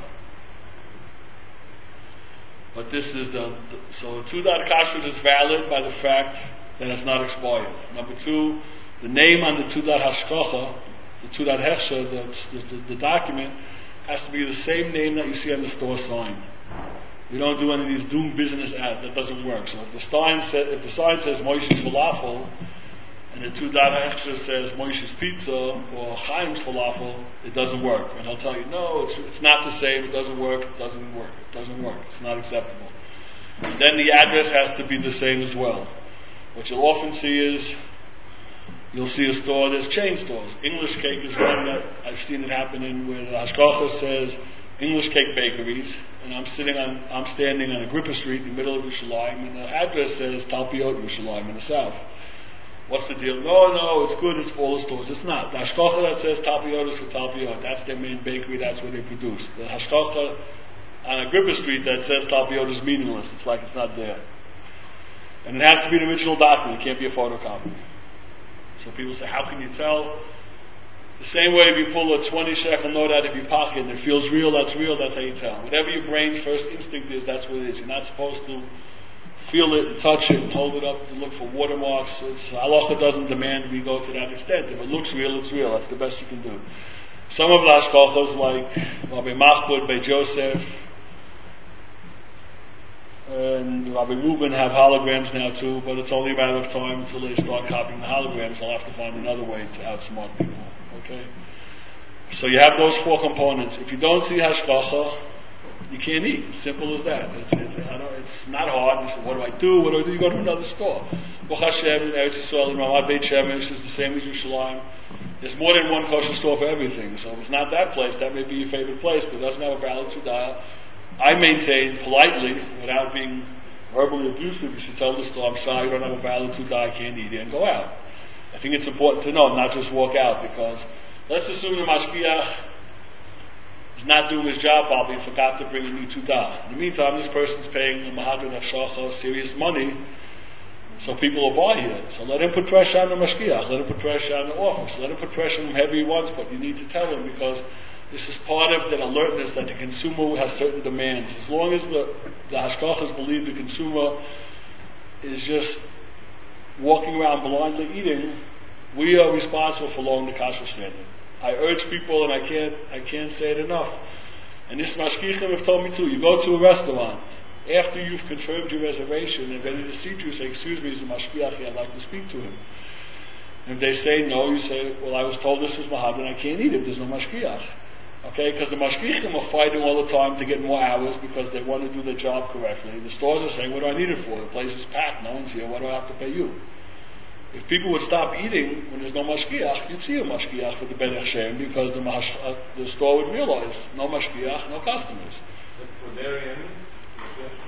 But this is so the Tudat Kashrut is valid by the fact that it's not expired. Number 2, the name on the Tudat Hashgacha, the Tudat Hechsher, the document, has to be the same name that you see on the store sign. We don't do any of these doing business as. That doesn't work. So if the sign says Moshe's Falafel, and the Tudat Hechsher says Moshe's Pizza or Chaim's Falafel, it doesn't work. And he'll tell you, no, it's not the same, it doesn't work, it's not acceptable. And then the address has to be the same as well. What you'll often see is, you'll see a store, there's chain stores. English Cake is one that I've seen it happen in, where the Hashgacha says English Cake Bakeries, and I'm standing on Agrippa Street in the middle of Yerushalayim, and the address says Talpiot Yerushalayim in the south. What's the deal? No, it's good, it's for all the stores. It's not. The hashgacha that says Talpiot is for Talpiot. That's their main bakery, that's where they produce. The hashgacha on Agrippa Street that says Talpiot is meaningless. It's like it's not there. And it has to be an original document. It can't be a photocopy. So people say, how can you tell? The same way if you pull a 20 shekel note out of your pocket and it feels real, that's how you tell. Whatever your brain's first instinct is, that's what it is. You're not supposed to feel it and touch it and hold it up to look for watermarks. Halacha doesn't demand we go to that extent. If it looks real, it's real. That's the best you can do. Some of the hashgachas, like Rabbi Machbud, Bei Joseph, and Rabbi Reuben have holograms now too, but it's only a matter of time until they start copying the holograms. They'll have to find another way to outsmart people. Okay? So you have those 4 components. If you don't see hashgacha, you can't eat. Simple as that. It's not hard. You say, what do I do? You go to another store. Baruch Hashem in Eretz Yisrael, in Ramat Beit Shemesh is the same as Yerushalayim. There's more than one kosher store for everything. So if it's not that place, that may be your favorite place, but it doesn't have a valid Tudah. I maintain politely, without being verbally abusive, you should tell the store, I'm sorry, you don't have a valid Tudah, I can't eat it, and go out. I think it's important to know, not just walk out, because let's assume the mashgiach is not doing his job properly and forgot to bring a new Tudah. In the meantime, this person's paying the Mahadran Hashgacha serious money, so people will buy here. So let him put pressure on the mashgiach, let him put pressure on the office, let him put pressure on him heavy once, but you need to tell him, because this is part of that alertness that the consumer has certain demands. As long as the hashgachas believe the consumer is just walking around blindly eating, we are responsible for lowering the kasher standard. I urge people, and I can't say it enough. And this mashgichim have told me too. You go to a restaurant after you've confirmed your reservation and ready to seat you. Say, "Excuse me, is the mashgiach here? I'd like to speak to him." And if they say no, you say, "Well, I was told this was mahadran. I can't eat it. There's no mashgiach." Okay, because the mashgichim are fighting all the time to get more hours because they want to do their job correctly. The stores are saying, "What do I need it for? The place is packed. No one's here. What do I have to pay you?" If people would stop eating when there's no mashgiach, you'd see a mashgiach for the Ben Hashem, because the store would realize no mashgiach, no customers. That's for dairy,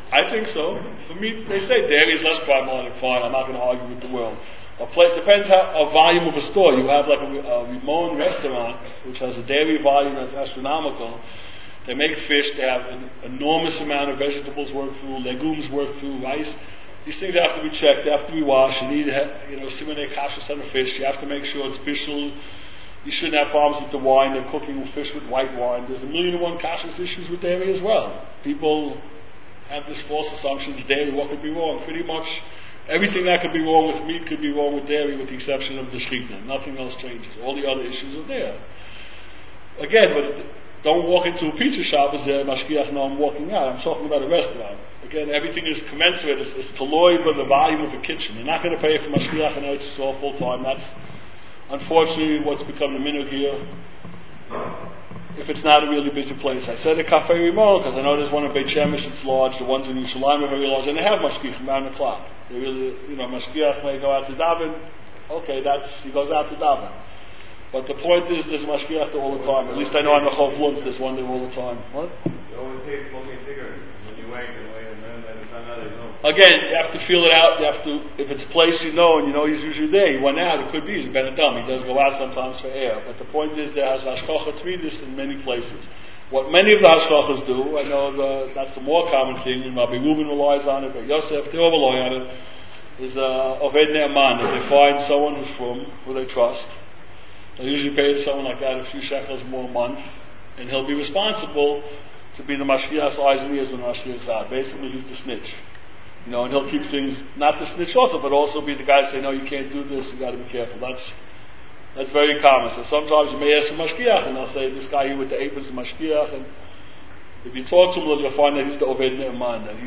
I think so. For me, they say dairy is less problematic. Fine, I'm not going to argue with the world. Depends how a volume of a store. You have like a Rimon restaurant, which has a dairy volume that's astronomical. They make fish. They have an enormous amount of vegetables worked through, legumes worked through, rice. These things have to be checked. They have to be washed. You need, simone kashrus on the fish. You have to make sure it's bishul. You shouldn't have problems with the wine. They're cooking fish with white wine. There's 1,000,001 kashrus issues with dairy as well. People have this false assumption, it's dairy, what could be wrong? Pretty much everything that could be wrong with meat could be wrong with dairy with the exception of the shechita. Nothing else changes. All the other issues are there. Again, but don't walk into a pizza shop as a mashgiach, no, I'm walking out. I'm talking about a restaurant. Again, everything is commensurate. It's taloy by the volume of the kitchen. You're not going to pay for mashgiach and Eretz Yisrael full time. That's unfortunately what's become the minhag here. If it's not a really busy place. I said a Cafe Rimon because I know there's one in Beit Shemesh that's large, the ones in Yerushalayim are very large, and they have mashgiach around the clock. They really, mashgiach may go out to daven. Okay, he goes out to daven. But the point is, there's mashgiach there all the time. At least I know on the Chof Lutz, there's one there all the time. What? You always say smoking a cigarette. When you wake, and then there's no. Again, you have to feel it out. You have to, if it's a place you know, and you know he's usually there, he went out, it could be, he's a Ben Adam. He does go out sometimes for air. But the point is, there has hashgacha tvidus in many places. What many of the hashgachas do, I know that's the more common thing, and Rabbi Reuben relies on it, but Yosef, they all rely on it, is Oved Ne'aman. If they find someone who's from, who they trust, they usually pay to someone like that a few shekels more a month, and he'll be responsible to be the mashgiach's eyes and ears when the mashgiach's out. Basically, he's the snitch. And he'll keep things, not the snitch also, but also be the guy to say, no, you can't do this, you got to be careful. That's very common. So sometimes you may ask a mashgiach, and they'll say, this guy here with the apron's a mashgiach, and if you talk to him, you'll find that he's the Oved Ne'aman, that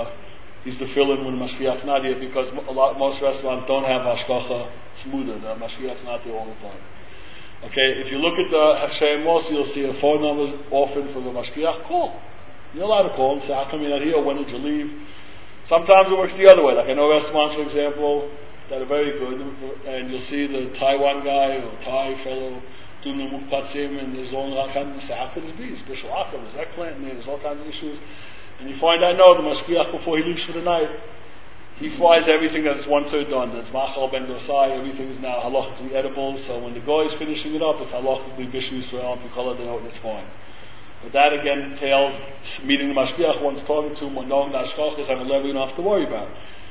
he's the fill-in when the mashgiach's not here, because most restaurants don't have hashgacha smoother. The mashgiach's not there all the time. Okay, if you look at the Hashem also, you'll see a phone number often for the mashgiach. Call. You're allowed to call and say, how come you're not here? When did you leave? Sometimes it works the other way. Like I know restaurants, for example, that are very good, and you'll see the Taiwan guy or Thai fellow doing the mukpatzim, and there's all kinds of, say, how could this be? Special akam, there's eggplant in there, there's all kinds of issues. And you find out, no, the mashgiach, before he leaves for the night, he fries everything that it's 1/3 done. That's machal ben dosai, everything is now halachically edible, so when the goy is finishing it up, it's halachically bishu Yisrael, and Pichala, they know it's fine. But that again entails meeting the mashgiach, one's talking to him, one knowing the hashgachas, and a level you don't have to worry about.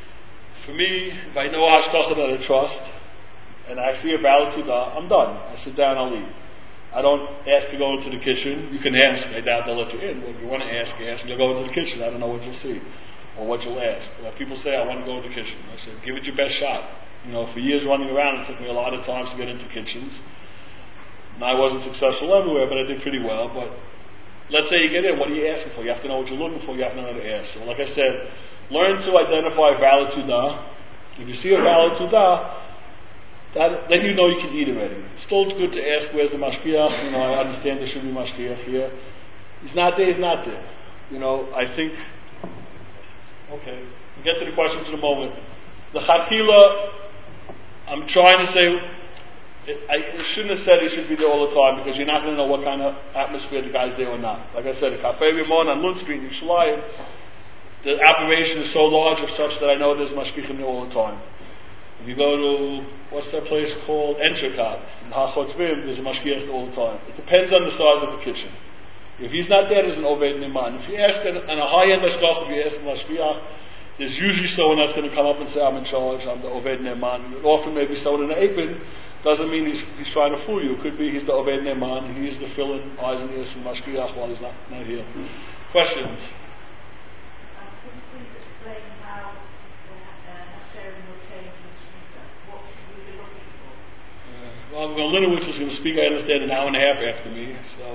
For me, if I know a hashgacha that I trust, and I see a valid tudah, I'm done. I sit down, I'll eat. I don't ask to go into the kitchen. You can ask, I doubt they'll let you in, but if you want to ask, and you'll go into the kitchen. I don't know what you'll see, or what you'll ask. But people say, I want to go to the kitchen. I said, give it your best shot. For years running around, it took me a lot of times to get into kitchens. And I wasn't successful everywhere, but I did pretty well. But let's say you get in, what are you asking for? You have to know what you're looking for, you have to know how to ask. So like I said, learn to identify valid tudah. If you see a valid tudah, then you know you can eat already. It's still good to ask, where's the mashgiach? I understand there should be mashgiach here. He's not there, he's not there. I think, okay, we'll get to the questions in a moment. The chatchila, I'm trying to say, I shouldn't have said he should be there all the time, because you're not going to know what kind of atmosphere the guy's there or not. Like I said, a Cafe Rimon on Lund Street in Yerushalayim, the operation is so large of such that I know there's mashgichim there all the time. If you go to, what's that place called? Entrikat, in HaChotzvim, there's a mashgiach all the time. It depends on the size of the kitchen. If he's not there, there's an Oved Ne'aman. If you ask on a high-end hashgacha, if you ask a mashgiach, there's usually someone that's going to come up and say, I'm in charge, I'm the Oved Ne'aman. Often maybe someone in an apron. Doesn't mean he's trying to fool you. It could be he's the Oved Ne'aman, he's the fill-in, eyes and ears from mashgiach while he's not here. Questions? Could you please explain how Hashem will change with Shemitah? What should we be looking for? Well, Linowitz is going to speak, I understand, an hour and a half after me, so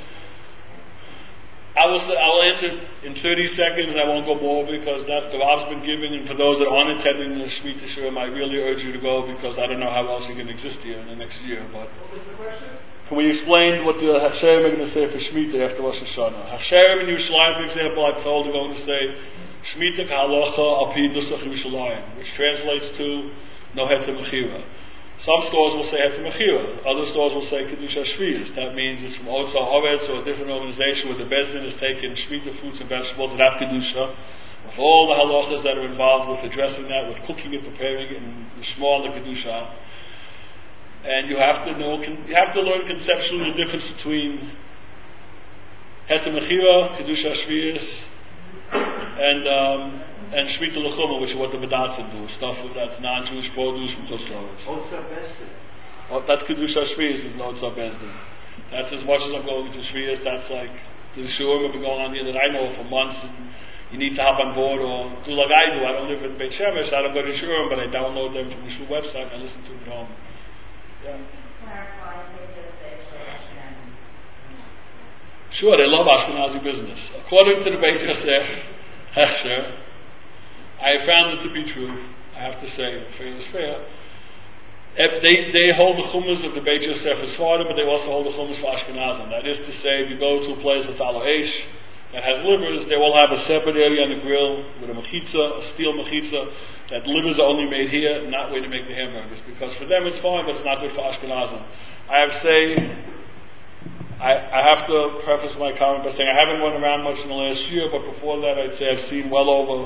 I'll answer in 30 seconds. I won't go more because that's the Rav's been given, and for those that aren't attending the Shemitah Shurim, I really urge you to go, because I don't know how else you can exist here in the next year. But what was the question? Can we explain what the Hashem are going to say for Shemitah after Rosh Hashanah? Hashem in Yerushalayim, for example, I'm told they're going to say Shemitah K'halacha Al Pi Nusach Yerushalayim, which translates to No Heter Mechira. Some stores will say Heter Mechira. Other stores will say Kedusha Shviyas. That means it's from Otzar Oretz or a different organization where the Bezdin has taken Shemitah fruits and vegetables that have Kedusha, with all the halachas that are involved with addressing that, with cooking it, preparing it, and the shema and the kedusha. And you have to learn conceptually the difference between heter mechira, kedusha shvius, and shmita lechuma, which is what the B'datsim do, stuff that's non-Jewish produce from Chutz La'aretz. Otzar Bezdin. Oh, that's kedusha shvius, is no Otzar Bezdin. That's as much as I'm going to shvius. That's like the shurim have been going on here that I know for months. And you need to hop on board or do like I do. I don't live in Beit Shemesh. I don't go to shurim, but I download them from the shul website and I listen to them at home. Yeah. Sure, they love Ashkenazi business. According to the Beit Yosef, Hechsher, I have found it to be true. I have to say, fair is fair. They hold the chumas of the Beit Yosef as Sfardim, but they also hold the chumas for Ashkenazim. That is to say, if you go to a place that's ala eish, that has livers, they will have a separate area on the grill with a mechitza, a steel mechitza, that livers are only made here, not where to make the hamburgers. Because for them it's fine, but it's not good for Ashkenazim. I have to preface my comment by saying I haven't run around much in the last year, but before that I'd say I've seen well over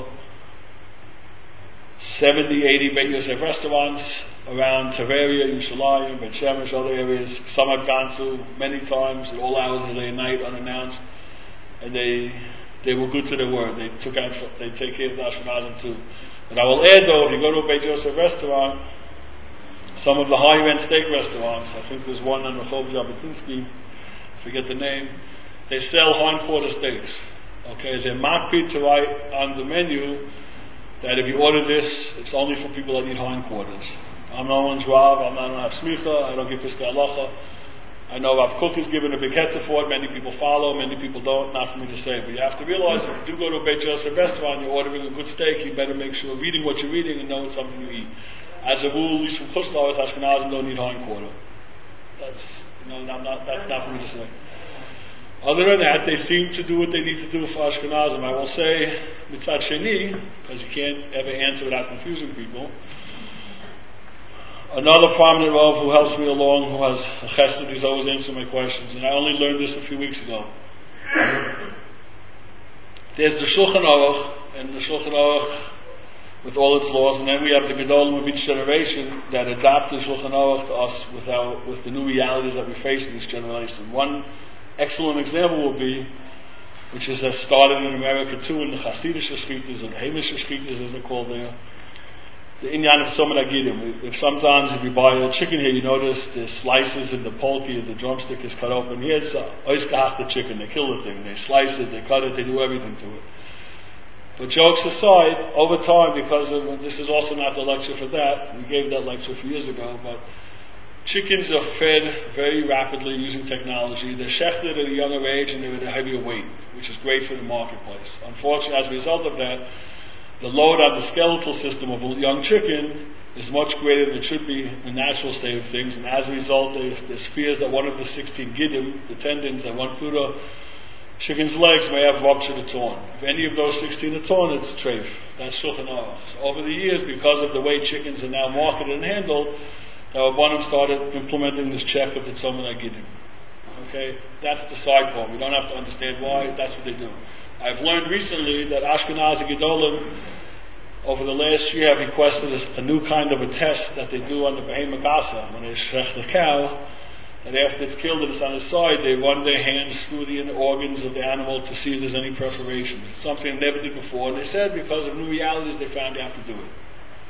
70, 80 Beit Yosef restaurants around Tveria, Yerushalayim, Beit Shemesh, other areas. Some I've gone to many times at all hours of the day and night, unannounced, and they were good to their word. They take care of the Ashkenazim too. But I will add though, if you go to a Beit Yosef restaurant, some of the higher-end steak restaurants, I think there's one on Rehov Jabotinsky, forget the name, they sell hindquarter steaks. Okay, they're makpid to write on the menu that if you order this, it's only for people that eat hindquarters. I'm no one's Rav, I don't have smicha, I don't give piskei halacha. I know Rav Kook is given a big heta for it, many people follow, many people don't, not for me to say. But you have to realize if you do go to a Beit Yosef restaurant, you're ordering a good steak, you better make sure reading what you're reading and know it's something you eat. As a rule, at least from Chutz La'aretz, Ashkenazim don't eat hindquarter. That's not for me to say. Other than that, they seem to do what they need to do for Ashkenazim. I will say, mitzad sheni, because you can't ever answer without confusing people. Another prominent Rav who helps me along, who has a chesed, he's always answering my questions, and I only learned this a few weeks ago. There's the Shulchan Aruch, and the Shulchan Aruch with all its laws, and then we have the Gedolim of each generation that adopt the Shulchan Aruch to us with the new realities that we face in this generation. One excellent example will be, which has started in America too, in the Hasidic Shechittas, or the Hamish Shechittas as they're called there, the inyan of Soman Agidim. Sometimes if you buy a chicken here, you notice the slices in the polki, the drumstick is cut open. Here it's oiskach the chicken, they kill the thing, they slice it, they cut it, they do everything to it. But jokes aside, over time, because of, this is also not the lecture for that, we gave that lecture a few years ago, but chickens are fed very rapidly using technology. They're shechted at a younger age and they're at a heavier weight, which is great for the marketplace. Unfortunately, as a result of that, the load on the skeletal system of a young chicken is much greater than it should be in the natural state of things, and as a result, there's fears that one of the 16 giddim, the tendons that run through the chicken's legs, may have ruptured or torn. If any of those 16 are torn, it's treif. That's Shulchan Aruch. So over the years, because of the way chickens are now marketed and handled, the Rabbanim started implementing this check of the Tzomen HaGiddim. Okay? That's the side part. We don't have to understand why. That's what they do. I've learned recently that Ashkenazi Gedolim, over the last year, have requested a new kind of a test that they do on the Behemah Gasa. When they shrech the cow, and after it's killed and it's on its side, they run their hands through the inner organs of the animal to see if there's any perforation. It's something they never did before. And they said because of new realities, they found they have to do it.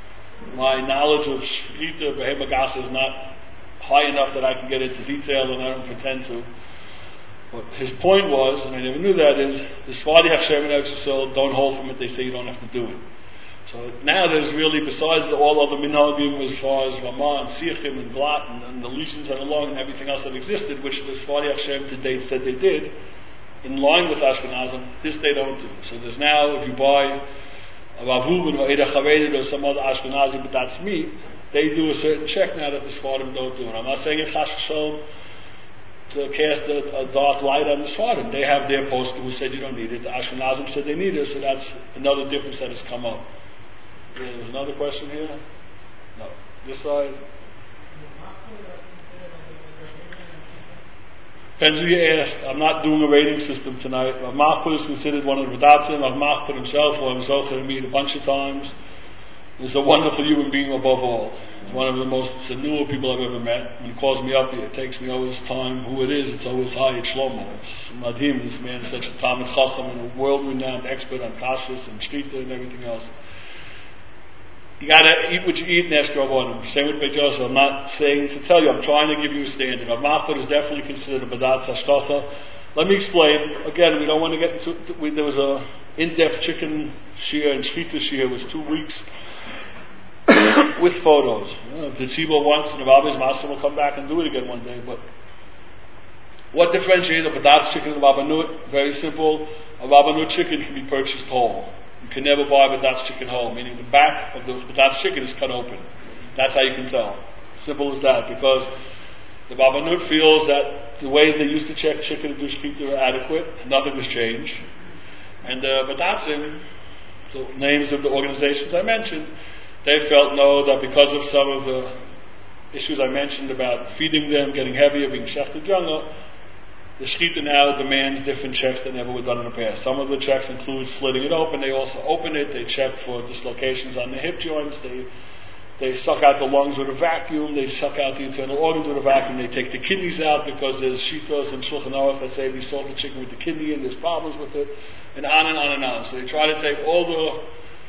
My knowledge of Shechita, Behemah Gasa is not high enough that I can get into detail, and I don't pretend to. But his point was, and I never knew that, is the Sfadi Hachshem and Eretz Yisrael don't hold from it, they say you don't have to do it. So now there's really, besides all other minhagim as far as Ramah and Sichim and Glat and the lesions that are long and everything else that existed, which the Sfadi Hachshem to date said they did, in line with Ashkenazim, this they don't do. So there's now, if you buy a Ravubin or Eda Chavedet or some other Ashkenazi, but that's meat, they do a certain check now that the Sfadim don't do. And I'm not saying it Chas V'Sholom to cast a dark light on the Sfadim. They have their poskim who said you don't need it. The Ashkenazim said they need it, so that's another difference that has come up. There's another question here? No. This side? depends who you ask. I'm not doing a rating system tonight. Rav Machpur is considered one of the Badatzim. Rav Machpur himself, who I'm Zocher to meet a bunch of times, is a wonderful human being above all. He's one of the most newer people I've ever met. When he calls me up here, it takes me always time. Who it is, it's always hi, it's Shlomo. It's Madhim. This man is such a Talmid Chacham and a world-renowned expert on kashrus and shkita and everything else. You gotta eat what you eat and ask Rabbanim. Same with Beit Yosef. I'm not saying to tell you, I'm trying to give you a standard. Rav Machpur is definitely considered a Badatz Hashkacha. Let me explain. Again, we don't want to get into, there was a in-depth chicken shear and shkita shear. It was 2 weeks with photos. If the tzibur wants, and the Rabbi's master will come back and do it again one day. But what differentiates a Badatz chicken and a Rabbanut? Very simple. A Rabbanut chicken can be purchased whole. You can never buy a Badatz chicken whole, meaning the back of the Badatz chicken is cut open. That's how you can tell. Simple as that, because the Rabbanut feels that the ways they used to check chicken and do shkita are adequate, nothing has changed. And the Badatzim, the names of the organizations I mentioned, they felt no, that because of some of the issues I mentioned about feeding them, getting heavier, being shechted younger, the shkita now demands different checks that never were done in the past. Some of the checks include slitting it open. They also open it. They check for dislocations on the hip joints. They suck out the lungs with a vacuum. They suck out the internal organs with a vacuum. They take the kidneys out because there's shitas and Shulchan Aruch that say we salt the chicken with the kidney and there's problems with it, and on and on and on. So they try to take all the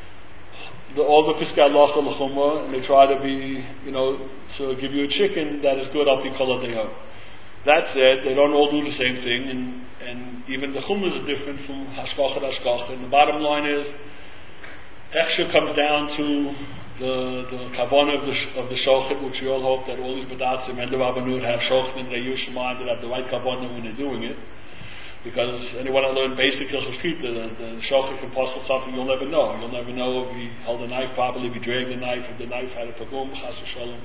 Piskei Halacha l'chumrah, and they try to be, to give you a chicken that is good al pi kol hadayot. That said, they don't all do the same thing, and even the chumras are different from hashkacha to hashkacha. And the bottom line is, hechsher comes down to the kavanah of the shochet, which we all hope that all these badatzim and the rabbanut have shochet and they use shema, that have the right kavanah when they're doing it. Because anyone that learned basic hilchos shkita, the shochet can postle something you'll never know. You'll never know if he held a knife properly, if he dragged the knife, if the knife had a pagum, chas v'shalom.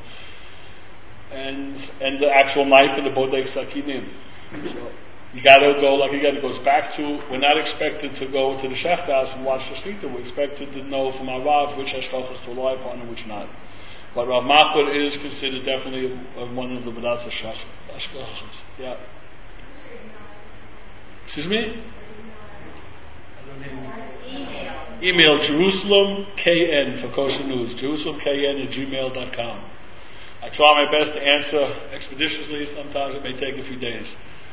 And the actual knife and the bodek sakinim. So you gotta go, like again, it goes back to, we're not expected to go to the shechtas and watch the shkita. We're expected to know from our Rav which hashkachas to rely upon and which not. But Rav Machpur is considered definitely one of the Badatz hashkachas. Yeah. Excuse me? Email Jerusalem KN for Kosher News. JerusalemKN@gmail.com. I try my best to answer expeditiously. Sometimes it may take a few days.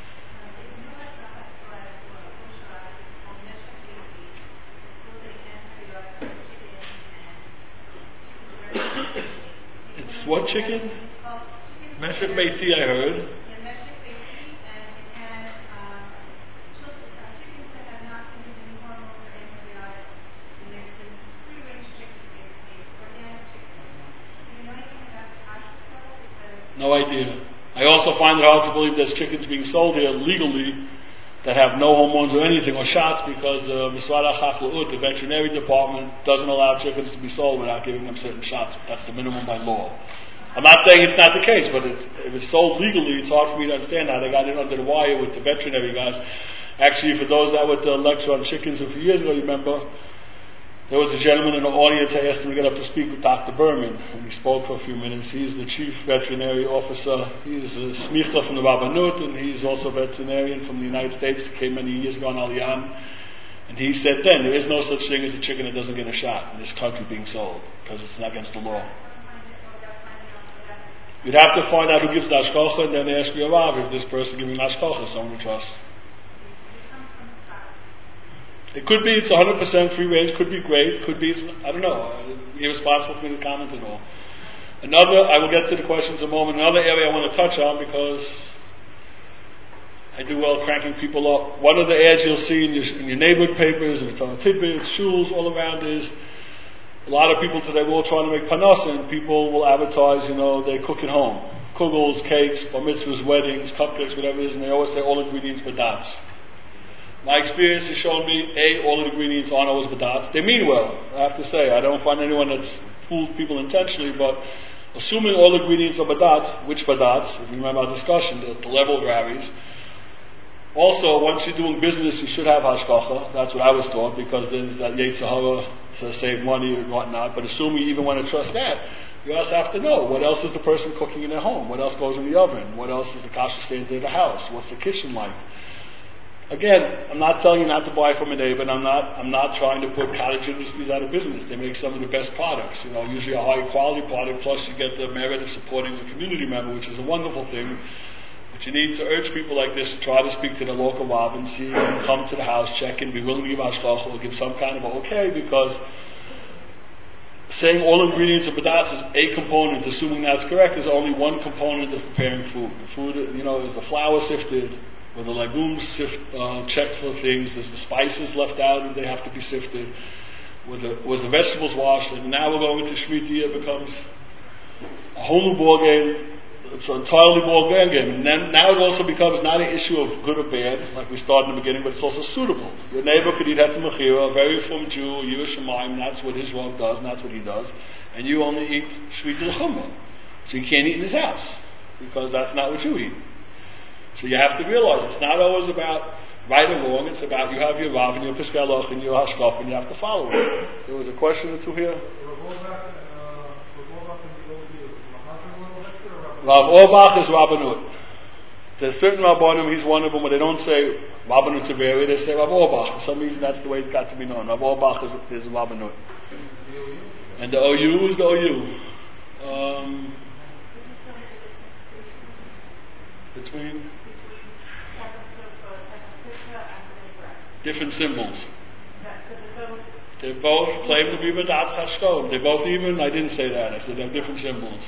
It's what chicken? Meshech Beiti, I heard. No idea. I also find it hard to believe there's chickens being sold here legally that have no hormones or anything, or shots, because the Miswad HaChakluut, the veterinary department, doesn't allow chickens to be sold without giving them certain shots. That's the minimum by law. I'm not saying it's not the case, but if it's sold legally, it's hard for me to understand how they got it under the wire with the veterinary guys. Actually, for those that were at the lecture on chickens a few years ago, you remember, there was a gentleman in the audience. I asked him to get up to speak with Dr. Berman, and he spoke for a few minutes. He's the chief veterinary officer. He's a smicha from the Rabbanut, and he's also a veterinarian from the United States. He came many years ago on Aliyah. And he said then, there is no such thing as a chicken that doesn't get a shot in this country being sold, because it's not against the law. You'd have to find out who gives the hashkacha, and then ask your Rav if this person giving the hashkacha is someone to trust. It could be it's 100% free range, could be great, could be it's, I don't know, irresponsible for me to comment at all. I will get to the questions in a moment. Another area I want to touch on, because I do well cranking people up. One of the ads you'll see in your neighborhood papers, and it's on tidbits, shuls, all around is, a lot of people today were all trying to make panasa, and people will advertise, they cook at home. Kugels, cakes, bar mitzvahs, weddings, cupcakes, whatever it is, and they always say all ingredients badatz. My experience has shown me, all the ingredients aren't always badatz. They mean well, I have to say. I don't find anyone that's fooled people intentionally, but assuming all the ingredients are badatz, which badatz, if you remember our discussion, the level varies. Also, once you're doing business, you should have hashkacha. That's what I was taught, because there's that Yetzer Hara to save money and whatnot. But assuming you even want to trust that, You also have to know what else is the person cooking in their home, what else goes in the oven, what else is the kasha standard of the house, what's the kitchen like. Again, I'm not telling you not to buy from a neighbor, and I'm not trying to put cottage industries out of business. They make some of the best products, usually a high quality product, plus you get the merit of supporting a community member, which is a wonderful thing. But you need to urge people like this to try to speak to the local rabbin, see them come to the house, check in, be willing to give hashgacha, or give some kind of okay, because saying all ingredients of badatz is a component, assuming that's correct, is only one component of preparing food. The food, is the flour sifted, or the legumes checked for things, there's the spices left out and they have to be sifted, was the vegetables washed, and now we're going into Shemitah, it becomes a whole new ball game. It's an entirely ball game, and then now it also becomes not an issue of good or bad, like we started in the beginning, but it's also suitable. Your neighbor could eat heter mechira, a very reformed Jew, Yiras Shamayim, that's what his Rav does, and that's what he does, and you only eat Shemitah l'chumrah, so you can't eat in his house, because that's not what you eat. So you have to realize it's not always about right or wrong, it's about you have your Rav and your Piskei Halacha and your Hashkaf, and you have to follow it. There was a question or two here? Rav Orbach is Rabbanut. There's certain Rabbanim, he's one of them, but they don't say Rabbanut Tzaveri, they say Rav Orbach. For some reason that's the way it got to be known. Rav Orbach is Rabbanut. And the OU is the OU. Between different symbols. They both claim to be Badatz Hashkom. They both even, I didn't say that, I said they have different symbols.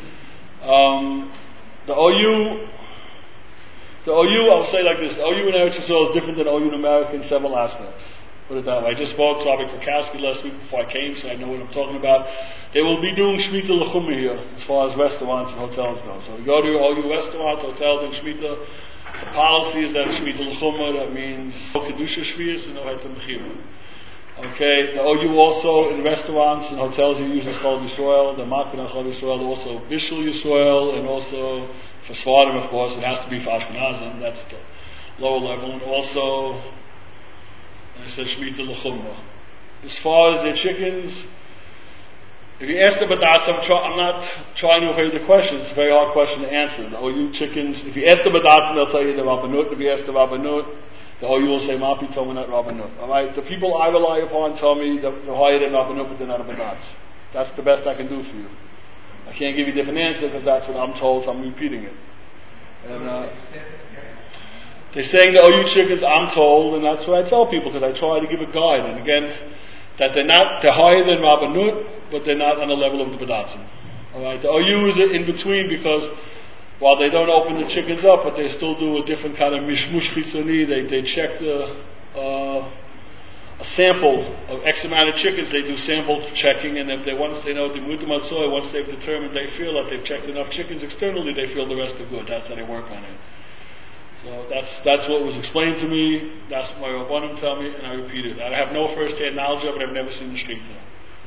The OU, I'll say like this, the OU in Eretz Yisrael is different than OU in America in several aspects. Put it that way. I just spoke to Rabbi Krakowski last week before I came, so I know what I'm talking about. They will be doing Shemitah l'chumrah here, as far as restaurants and hotels go. So you go to your OU restaurant, hotel, doing Shemitah. The policy is that Shemitah l'chumrah, that means no Kedusha Shvius and no heter mechira. Okay, the OU also in restaurants and hotels you use Chol Yisrael, the Makna Chol Yisrael, also Bishul Yisrael, and also for Svardim, of course, it has to be for Ashkenazim, that's the lower level, and also, I said Shemitah l'chumrah. As far as their chickens, if you ask the badatz, I'm not trying to evade the question, it's a very hard question to answer. The OU chickens, if you ask the badatz, they'll tell you the Rabbanut. If you ask the Rabbanut, the OU will say, Mapi told me not Rabbanut. Alright, the people I rely upon tell me that they're higher than Rabbanut, but they're not a badatz. That's the best I can do for you. I can't give you a different answer because that's what I'm told, so I'm repeating it. And they're saying the OU chickens, I'm told, and that's what I tell people because I try to give a guide. And again, that they're higher than Rabbanut, but they're not on the level of the Badatzim. Alright, the OU is in between because while they don't open the chickens up, but they still do a different kind of mishmush chitzoni. They check a sample of X amount of chickens. They do sample checking, and if once they know the mutamotzoy, once they've determined they feel that they've checked enough chickens externally, they feel the rest are good. That's how they work on it. So that's what was explained to me. That's what my Rabbanim tell me, and I repeat it. I have no first-hand knowledge of it. I've never seen the shkita.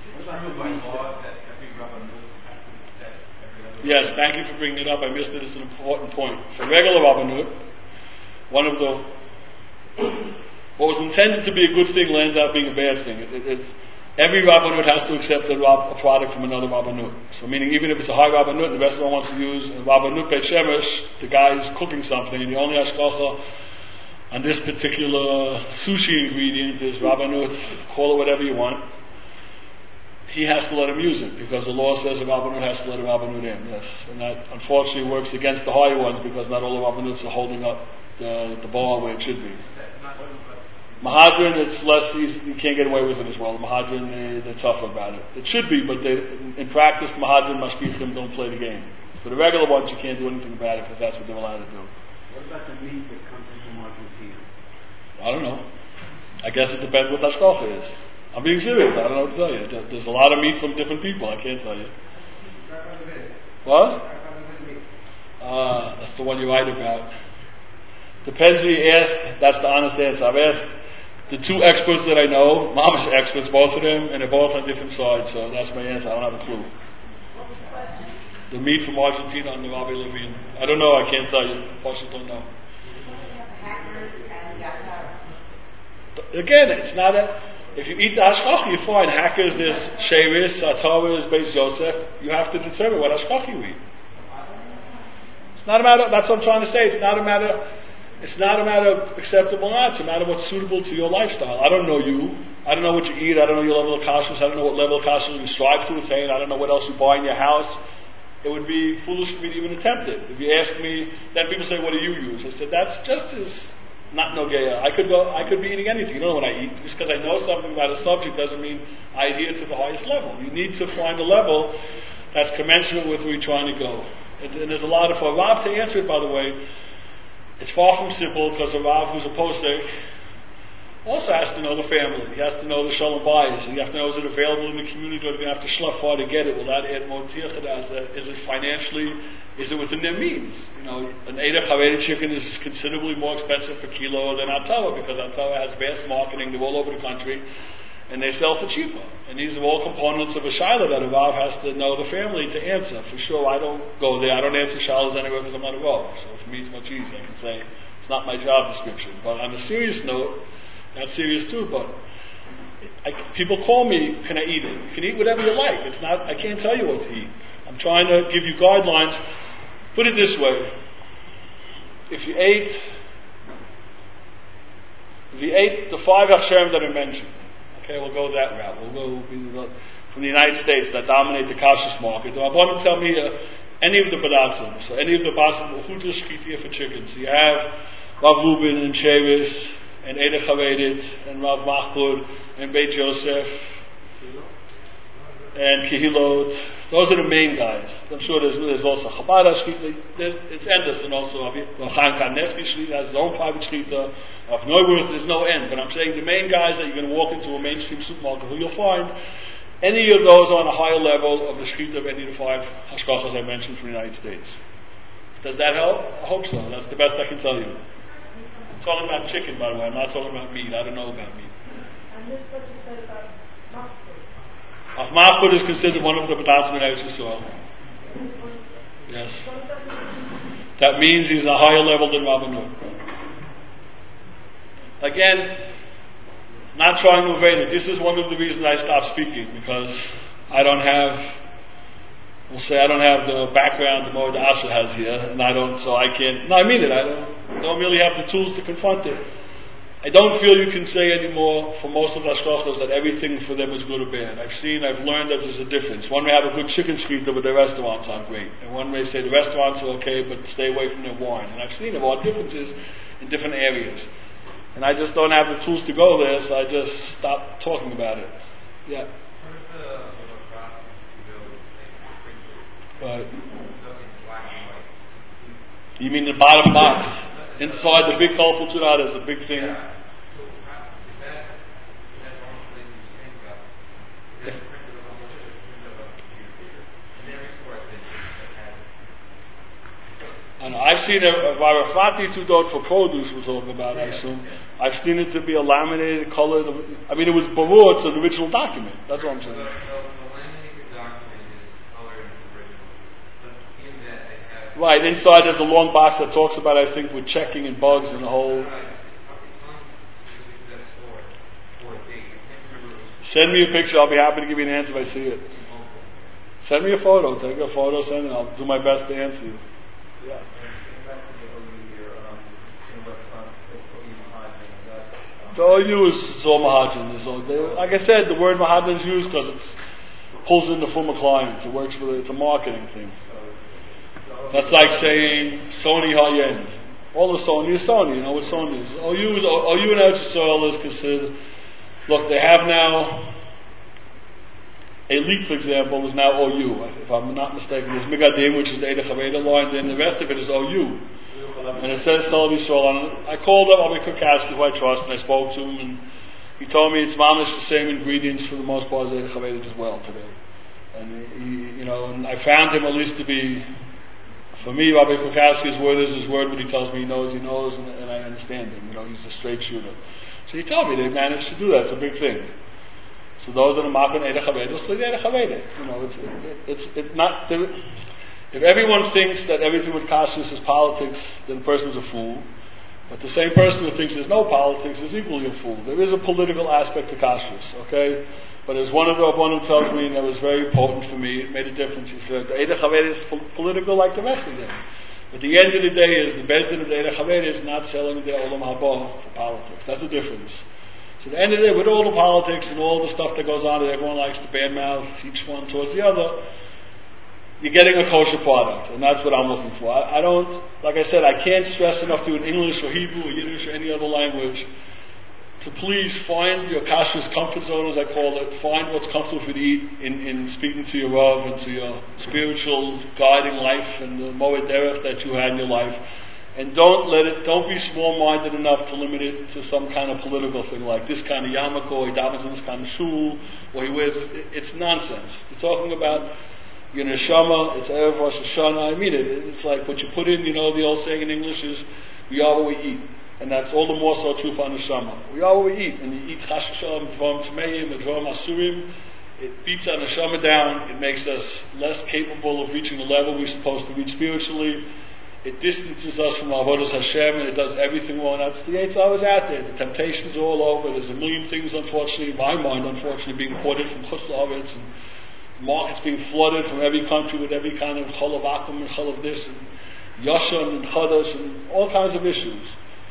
Yes, thank you for bringing it up. I missed it. It's an important point. For regular Rabbanut, one of the what was intended to be a good thing lands out being a bad thing. Every Rabbanut has to accept a product from another Rabbanut. So meaning even if it's a high Rabbanut, the restaurant wants to use a Rabbanut Beit Shemesh, the guy is cooking something, and the only hashgacha on this particular sushi ingredient is Rabbanut, call it whatever you want. He has to let him use it because the law says a Rabbanut has to let a Rabbanut in. Yes, and that unfortunately works against the higher ones because not all the Rabbanuts are holding up the bar where it should be. Mahadran, it's less easy. You can't get away with it as well. Mahadran, they're tougher about it. It should be, but in practice, Mahadran mashgichim don't play the game. For the regular ones, you can't do anything about it because that's what they're allowed to do. What about the meat that comes in from Argentina? I don't know. I guess it depends what hashgacha is. I'm being serious. I don't know what to tell you. There's a lot of meat from different people. I can't tell you. What? That's the one you write about. Depends who you ask. That's the honest answer. I've asked the two experts that I know, mamish experts, both of them, and they're both on different sides. So that's my answer. I don't have a clue. The meat from Argentina and the Rabbi Levine. I don't know. I can't tell you. I don't know. Again, it's not a. If you eat the hashgacha, you're fine. Hackers, there's shevis, ataras, beis Yosef. You have to determine what hashgacha you eat. It's not a matter. That's what I'm trying to say. It's not a matter. It's not a matter of acceptable or not. It's a matter of what's suitable to your lifestyle. I don't know you. I don't know what you eat. I don't know your level of kashrus. I don't know what level of kashrus you strive to attain. I don't know what else you buy in your house. It would be foolish for me to even attempt it. If you ask me, then people say, "What do you use?" I said, "That's just as not nogeya. I could be eating anything. You don't know what I eat. Just because I know something about a subject doesn't mean I adhere to the highest level. You need to find a level that's commensurate with where you're trying to go." And there's a lot of, for a Rav to answer it, by the way, it's far from simple, because a Rav who's a posek also has to know the family. He has to know the shalom bayis. You have to know, is it available in the community, or are they going to have to schlep far to get it? Will that add more tichad? Is it financially, is it within their means? You know, an Eida Chaveda chicken is considerably more expensive per kilo than Atawa, because Atawa has vast marketing. They're all over the country, and they sell for cheaper. And these are all components of a shiloh that a Rav has to know the family to answer. For sure, I don't go there. I don't answer shilohs anywhere because I'm not a Rav. So for me, it's much easier. I can say it's not my job description. But on a serious note, that's serious too. But people call me, "Can I eat it?" You can eat whatever you like. It's not. I can't tell you what to eat. I'm trying to give you guidelines. Put it this way: if you ate the 5 hachsherim that I mentioned. Okay, we'll go that route. We'll go from the United States that dominate the kashrus market. I want to tell me any of the badatzim, so any of the possible chutas shkitiya for chicken. So you have Rav Rubin and Shevis and Eida Chavedit and Rav Machbur and Beit Yosef and Kehilot. Those are the main guys. I'm sure there's also Chabad shkita. It's endless, and also Rav Chaim Kanievsky shkita has his own private shkita. Of Neuwirth, there's no end, but I'm saying the main guys that you're going to walk into a mainstream supermarket, who you'll find, any of those are on a higher level of the shkita of any of the 5 hashgachas I mentioned from the United States. Does that help? I hope so. That's the best I can tell you. I'm talking about chicken, by the way. I'm not talking about meat. I don't know about meat. And this is what you said about machbur. Machbur is considered one of the badatzim in Eretz Yisrael. Yes. That means he's a higher level than Rabbanut. Again, not trying to evade it. This is one of the reasons I stopped speaking, because I don't have the background the Moed Asher has here, and I can't. No, I mean it. I don't really have the tools to confront it. I don't feel you can say anymore for most of the hashgachos that everything for them is good or bad. I've learned that there's a difference. One may have a good chicken shkita, but their restaurants aren't great, and one may say the restaurants are okay, but stay away from their wine. And I've seen there are differences in different areas. And I just don't have the tools to go there, so I just stopped talking about it. Yeah. You mean the bottom box? Inside the big colorful tuna, there's a big thing. Yeah. So is that one thing you're saying about? Is that printed on a computer picture? In every store I've been to that has it. I know. I've seen a Varafati Tudot for produce we're talking about, I assume. I've seen it to be a laminated, colored. I mean, it was Barur, it's an original document. That's what I'm saying. The laminated document is colored and it's original. But in that they have. Right, inside there's a long box that talks about, I think, with checking and bugs and the whole. It's on specific to that store for a date. I can't remember. Send me a picture. I'll be happy to give you an answer if I see it. Send me a photo. Take a photo, send it. I'll do my best to answer you. Yeah. The OU is all Mahadran. Like I said, the word Mahadran is used because it pulls in the former clients. It works for it's a marketing thing. That's like saying Sony high-end. All the Sony is Sony. You know what Sony is. OU in Eretz Yisrael is considered. Look, they have now. Elite, for example, is now OU. If I'm not mistaken, there's Migadim, which is the Eida Chaveda line. Then the rest of it is OU. And it says Tel Yisrael on it. I called up Rabbi Kukowski, who I trust, and I spoke to him, and he told me it's mamish the same ingredients for the most part as Eida Chaveda as well today. And and I found him at least to be, for me, Rabbi Kukowski's word is his word, but he tells me he knows, and I understand him. He's a straight shooter. So he told me they managed to do that. It's a big thing. So those that are making Eida Chaveda, so Eida Chaveda. It's not. If everyone thinks that everything with kashrus is politics, then the person's a fool. But the same person who thinks there's no politics is equally a fool. There is a political aspect to kashrus, okay? But as one of the Rabbanim tells me, and that was very important for me, it made a difference. He said, the Eidach Haved is political like the rest of them. At the end of the day, is the Bezdin of the Eidach Haved is not selling their Olam Haba for politics. That's the difference. So at the end of the day, with all the politics and all the stuff that goes on that everyone likes to badmouth each one towards the other, you're getting a kosher product, and that's what I'm looking for. I don't, like I said, I can't stress enough to in English or Hebrew or Yiddish or any other language to please find your kashrus comfort zone, as I call it. Find what's comfortable for you to eat in speaking to your Rav and to your spiritual guiding life and the moed derech that you had in your life. And don't be small-minded enough to limit it to some kind of political thing like this kind of yarmulke, or he davens in this kind of shul, or he wears, it's nonsense. You're talking about your neshama, it's Erev Rosh Hashanah. I mean it. It's like what you put in, the old saying in English is, we are what we eat. And that's all the more so true for neshama. We are what we eat. And you eat chash v'shalom, dvarim tmeim, dvarim asurim. It beats our neshama down. It makes us less capable of reaching the level we're supposed to reach spiritually. It distances us from avodas Hashem, and it does everything wrong. That's the Yetzer Hara is out there. The temptations are all over. There's a million things, unfortunately, in my mind, being imported from Chutz La'aretz, and markets being flooded from every country with every kind of chol of akum and chol of this, and yashan and chadash, and all kinds of issues.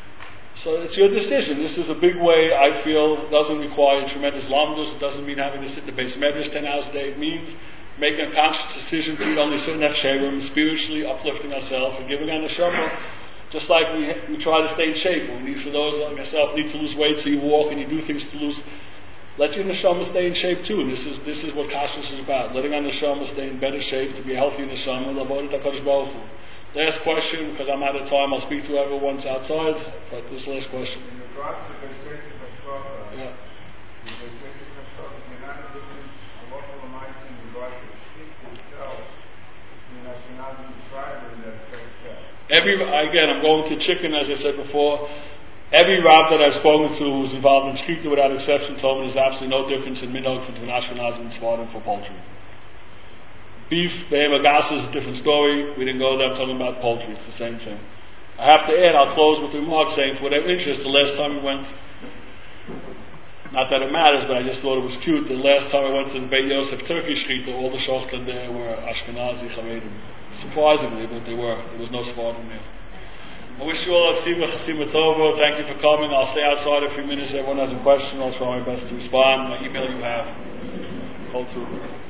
So it's your decision. This is a big way, I feel, doesn't require tremendous lamdus. It doesn't mean having to sit in the base medrash 10 hours a day. It means making a conscious decision to eat only certain hechsherim, spiritually uplifting ourselves and giving our neshama. Just like we try to stay in shape. For those like myself need to lose weight, so you walk and you do things to lose. Let your neshama stay in shape too. And this is what kashrus is about. Letting our neshama stay in better shape, to be a healthy neshama. L'avodat HaKadosh Baruch Hu. Last question, because I'm out of time, I'll speak to whoever wants outside, but this last question. In regard to the Beiseis Hashkacha, Yeah. the Beiseis Hashkacha, is not a difference in what will amounts in regard to the shkita itself between Ashkenazim and Sephardim that affects that. Again, I'm going to chicken, as I said before. Every Rav that I've spoken to who's involved in shkita without exception told me there's absolutely no difference in minhag between Ashkenazim and Sephardim for poultry. Beef, behema gasa is a different story. We didn't go there. I'm talking about poultry. It's the same thing. I have to add, I'll close with a remark saying, for whatever interest, the last time we went, not that it matters, but I just thought it was cute, the last time I went to the Beit Yosef Turkish Shechita, all the shochtan there were Ashkenazi Charedim. Surprisingly, but they were. There was no Sephardim there. I wish you all a Chasima Tova. Thank you for coming. I'll stay outside a few minutes. Everyone has a question. I'll try my best to respond. My email you have. Kol Tov.